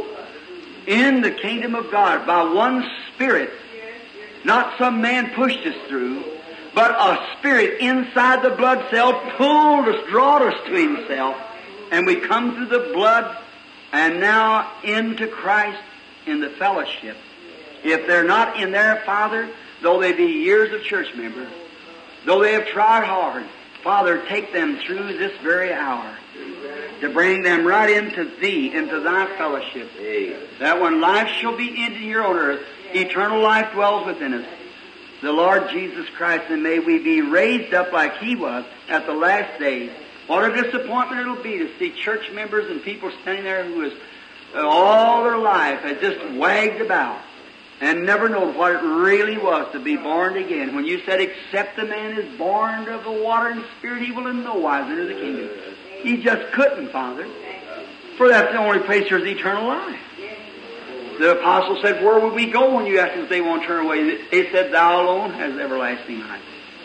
in the kingdom of God by one Spirit. Not some man pushed us through, but a Spirit inside the blood cell pulled us, drawed us to Himself, and we come through the blood and now into Christ in the fellowship. If they're not in there, Father, though they be years of church members, though they have tried hard, Father, take them through this very hour to bring them right into Thee, into Thy fellowship. That when life shall be ended here on earth, eternal life dwells within us. The Lord Jesus Christ, and may we be raised up like He was at the last days. What a disappointment it'll be to see church members and people standing there who has uh, all their life has just wagged about and never known what it really was to be born again. When You said, except a man is born of the water and Spirit, he will in no wise enter the kingdom. He just couldn't, Father. For that's the only place there's eternal life. The apostle said, where would we go when You asked us if they won't turn away? They said, Thou alone has everlasting life.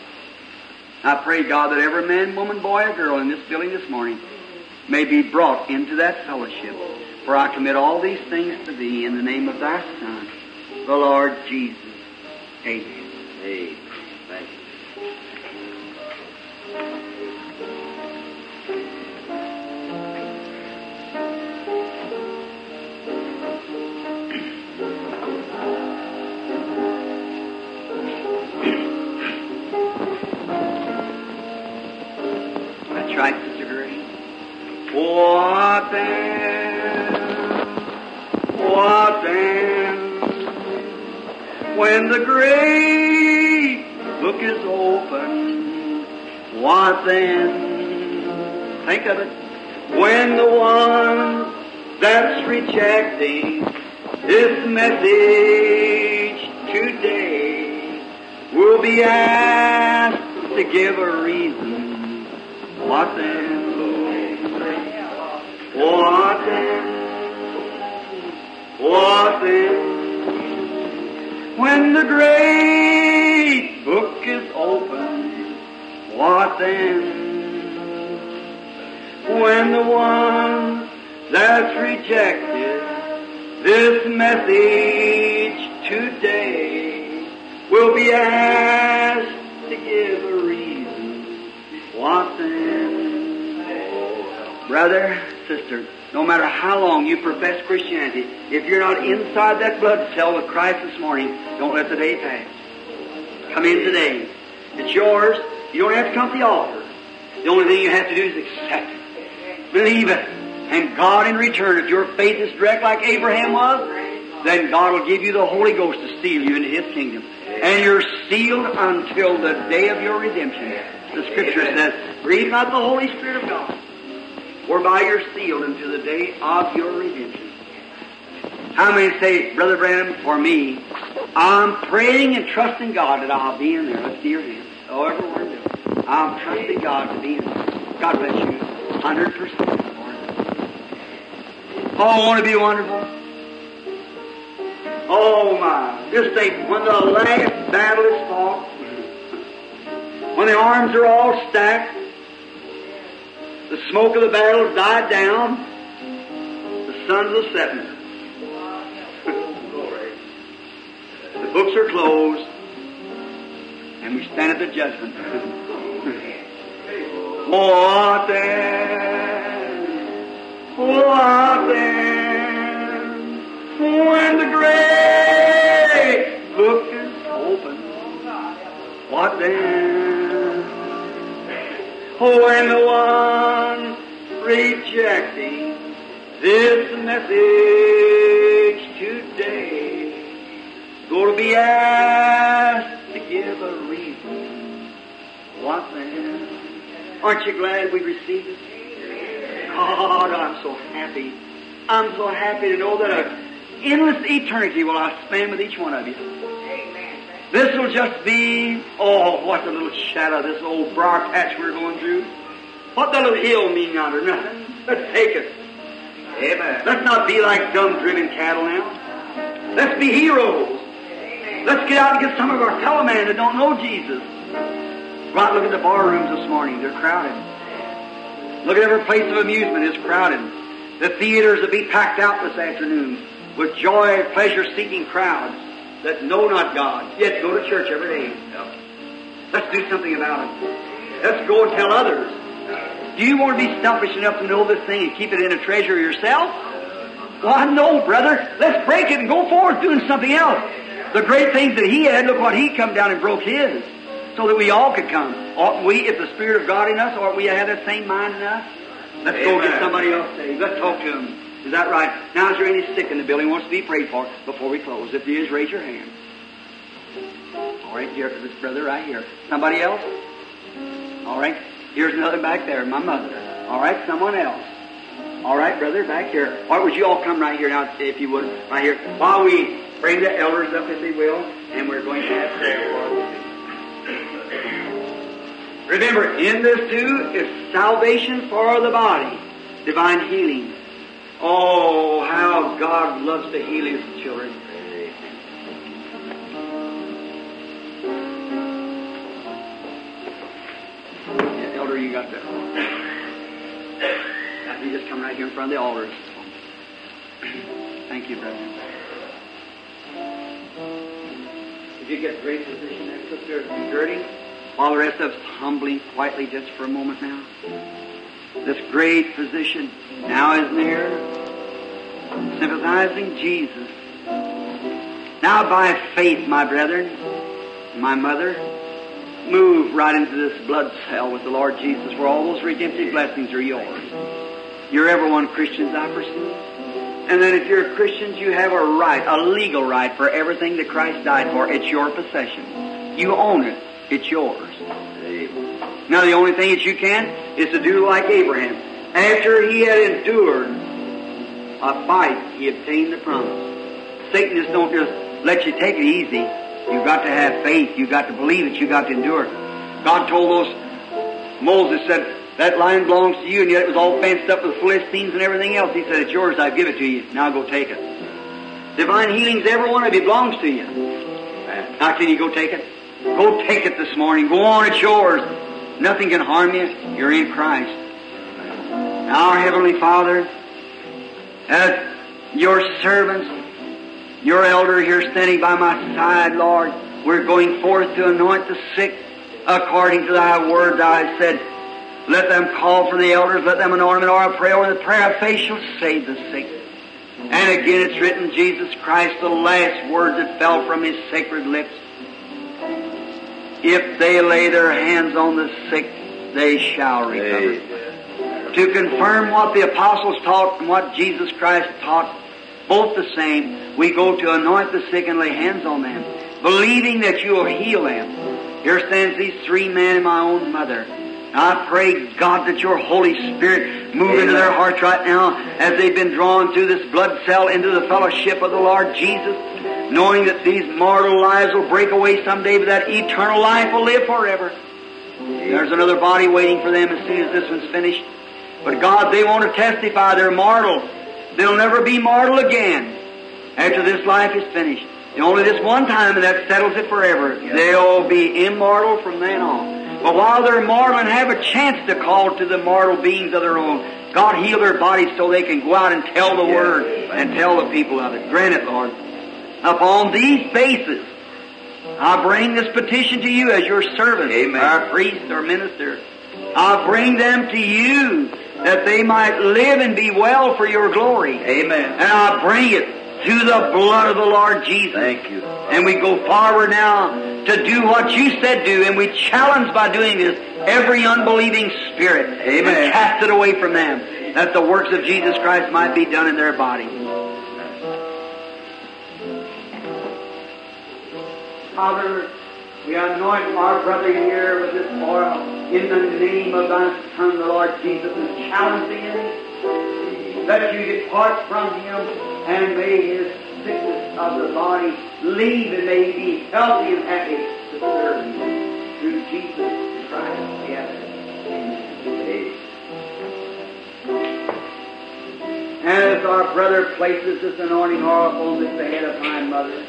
I pray, God, that every man, woman, boy, or girl in this building this morning may be brought into that fellowship. For I commit all these things to Thee in the name of Thy Son, the Lord Jesus. Amen. Amen. Thank you. That's right, Sister Gertie. What then? What then? When the great book is open, what then? Think of it. When the one that's rejecting this message today will be asked to give a reason, what then? What then? What then? When the great book is open, what then? When the one that's rejected this message today will be asked to give a reason, what then? Brother, sister, no matter how long you profess Christianity, if you're not inside that blood cell with Christ this morning, don't let the day pass. Come in today. It's yours. You don't have to come to the altar. The only thing you have to do is accept it. Believe it. And God in return, if your faith is direct like Abraham was, then God will give you the Holy Ghost to seal you into His kingdom. And you're sealed until the day of your redemption. The Scripture says, grieve not the Holy Spirit of God, whereby you're sealed until the day of your redemption. How many say, Brother Branham, for me, I'm praying and trusting God that I'll be in there. Let's see your hands. Oh, everyone do. I'm trusting God to be in there. God bless you. one hundred percent. Oh, won't it be wonderful? Oh, my. Just think, when the last battle is fought, when the arms are all stacked, the smoke of the battle's died down, the sun's a setting. The books are closed, and we stand at the judgment. What then? What then? When the great book is open, what then? When the one rejecting this message today going to be asked to give a reason, what then? Aren't you glad we received it? God, I'm so happy. I'm so happy to know that an endless eternity will I spend with each one of you. This will just be, oh, what's a little shadow of this old briar patch we're going through. What that little hill mean yonder? Nothing. Let's take it. Amen. Let's not be like dumb driven cattle now. Let's be heroes. Let's get out and get some of our fellow men that don't know Jesus. Right, look at the bar rooms this morning. They're crowded. Look at every place of amusement. It's crowded. The theaters will be packed out this afternoon with joy and pleasure-seeking crowds that know not God, yet go to church every day. Let's do something about it. Let's go and tell others. Do you want to be selfish enough to know this thing and keep it in a treasure yourself? Why, no, brother. Let's break it and go forward doing something else. The great things that he had, look what he come down and broke his, so that we all could come. Oughtn't we, if the Spirit of God in us, oughtn't we have that same mind in us? Let's Amen. Go get somebody else saved. Let's talk to them. Is that right? Now, is there any sick in the building who wants to be prayed for before we close? If there is, raise your hand. All right, here, this brother right here. Somebody else? All right, here's another back there, my mother. All right, someone else. All right, brother, back here. All right, would you all come right here now, if you would, right here, while we bring the elders up, if they will, and we're going to have prayer for them. Remember, in this too is salvation for the body, divine healing. Oh, how God loves to heal His children. Yeah, elder, you got that. Now, you just come right here in front of the altar. Thank you, brother. Did you get great position there, Sister Gertie? While the rest of us humbly, quietly, just for a moment now. This great physician now is near, sympathizing Jesus. Now by faith, my brethren, my mother, move right into this blood cell with the Lord Jesus, where all those redemptive blessings are yours. You're everyone Christians, I perceive. And then if you're Christians, you have a right, a legal right for everything that Christ died for. It's your possession. You own it. It's yours. Now the only thing that you can is to do like Abraham. After he had endured a fight, he obtained the promise. Satan just don't just let you take it easy. You've got to have faith. You've got to believe it. You've got to endure it. God told those, Moses said, that land belongs to you, and yet it was all fenced up with Philistines and everything else. He said, it's yours, I give it to you. Now go take it. Divine healings, every one of you belongs to you. Now can you go take it? Go take it this morning. Go on, it's yours. Nothing can harm you. You're in Christ. Now, our Heavenly Father, as your servants, your elder here standing by my side, Lord, we're going forth to anoint the sick according to thy word. Thou said, let them call for the elders, let them anoint them, and I'll pray over the prayer of faith shall save the sick. And again it's written, Jesus Christ, the last words that fell from his sacred lips. If they lay their hands on the sick, they shall recover. Amen. To confirm what the apostles taught and what Jesus Christ taught, both the same, we go to anoint the sick and lay hands on them, believing that you will heal them. Here stands these three men and my own mother. I pray, God, that your Holy Spirit move Amen. Into their hearts right now as they've been drawn through this blood cell into the fellowship of the Lord Jesus, knowing that these mortal lives will break away someday, but that eternal life will live forever. There's another body waiting for them as soon as this one's finished. But God, they want to testify they're mortal. They'll never be mortal again after this life is finished. Only this one time, and that settles it forever. Yes. They'll be immortal from then on. But while they're mortal and have a chance to call to the mortal beings of their own, God heal their bodies so they can go out and tell the Yes. Word and tell the people of it. Grant it, Lord. Upon these bases, I bring this petition to you as your servant, Amen. our priest or minister. I bring them to you that they might live and be well for your glory. Amen. And I bring it through the blood of the Lord Jesus. Thank you. And we go forward now to do what you said do, and we challenge by doing this every unbelieving spirit. Amen. And cast it away from them, that the works of Jesus Christ might be done in their body. Father, we anoint our brother here with this oil in the name of thy Son, the Lord Jesus, and challenge him that you depart from him, and may his sickness of the body leave, and may he be healthy and happy to serve you. Through Jesus Christ, we ask it. Amen. As our brother places this anointing oil upon this head of my mother,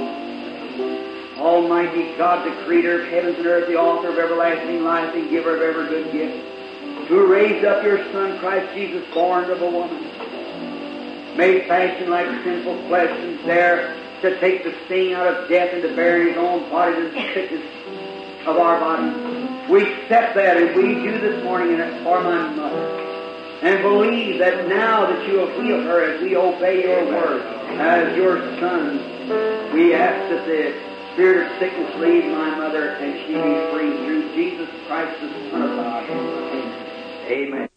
Almighty God, the Creator of heavens and earth, the author of everlasting life, and giver of every good gift, who raised up your Son, Christ Jesus, born of a woman, made fashioned like sinful flesh, and there to take the sting out of death and to bear his own body the sickness of our body. We accept that, and we do this morning for my mother, and believe that now that you will heal her as we obey your word as your Son. We ask that the spirit of sickness leave my mother, and she be free through Jesus Christ, the Son of God. Amen. Amen.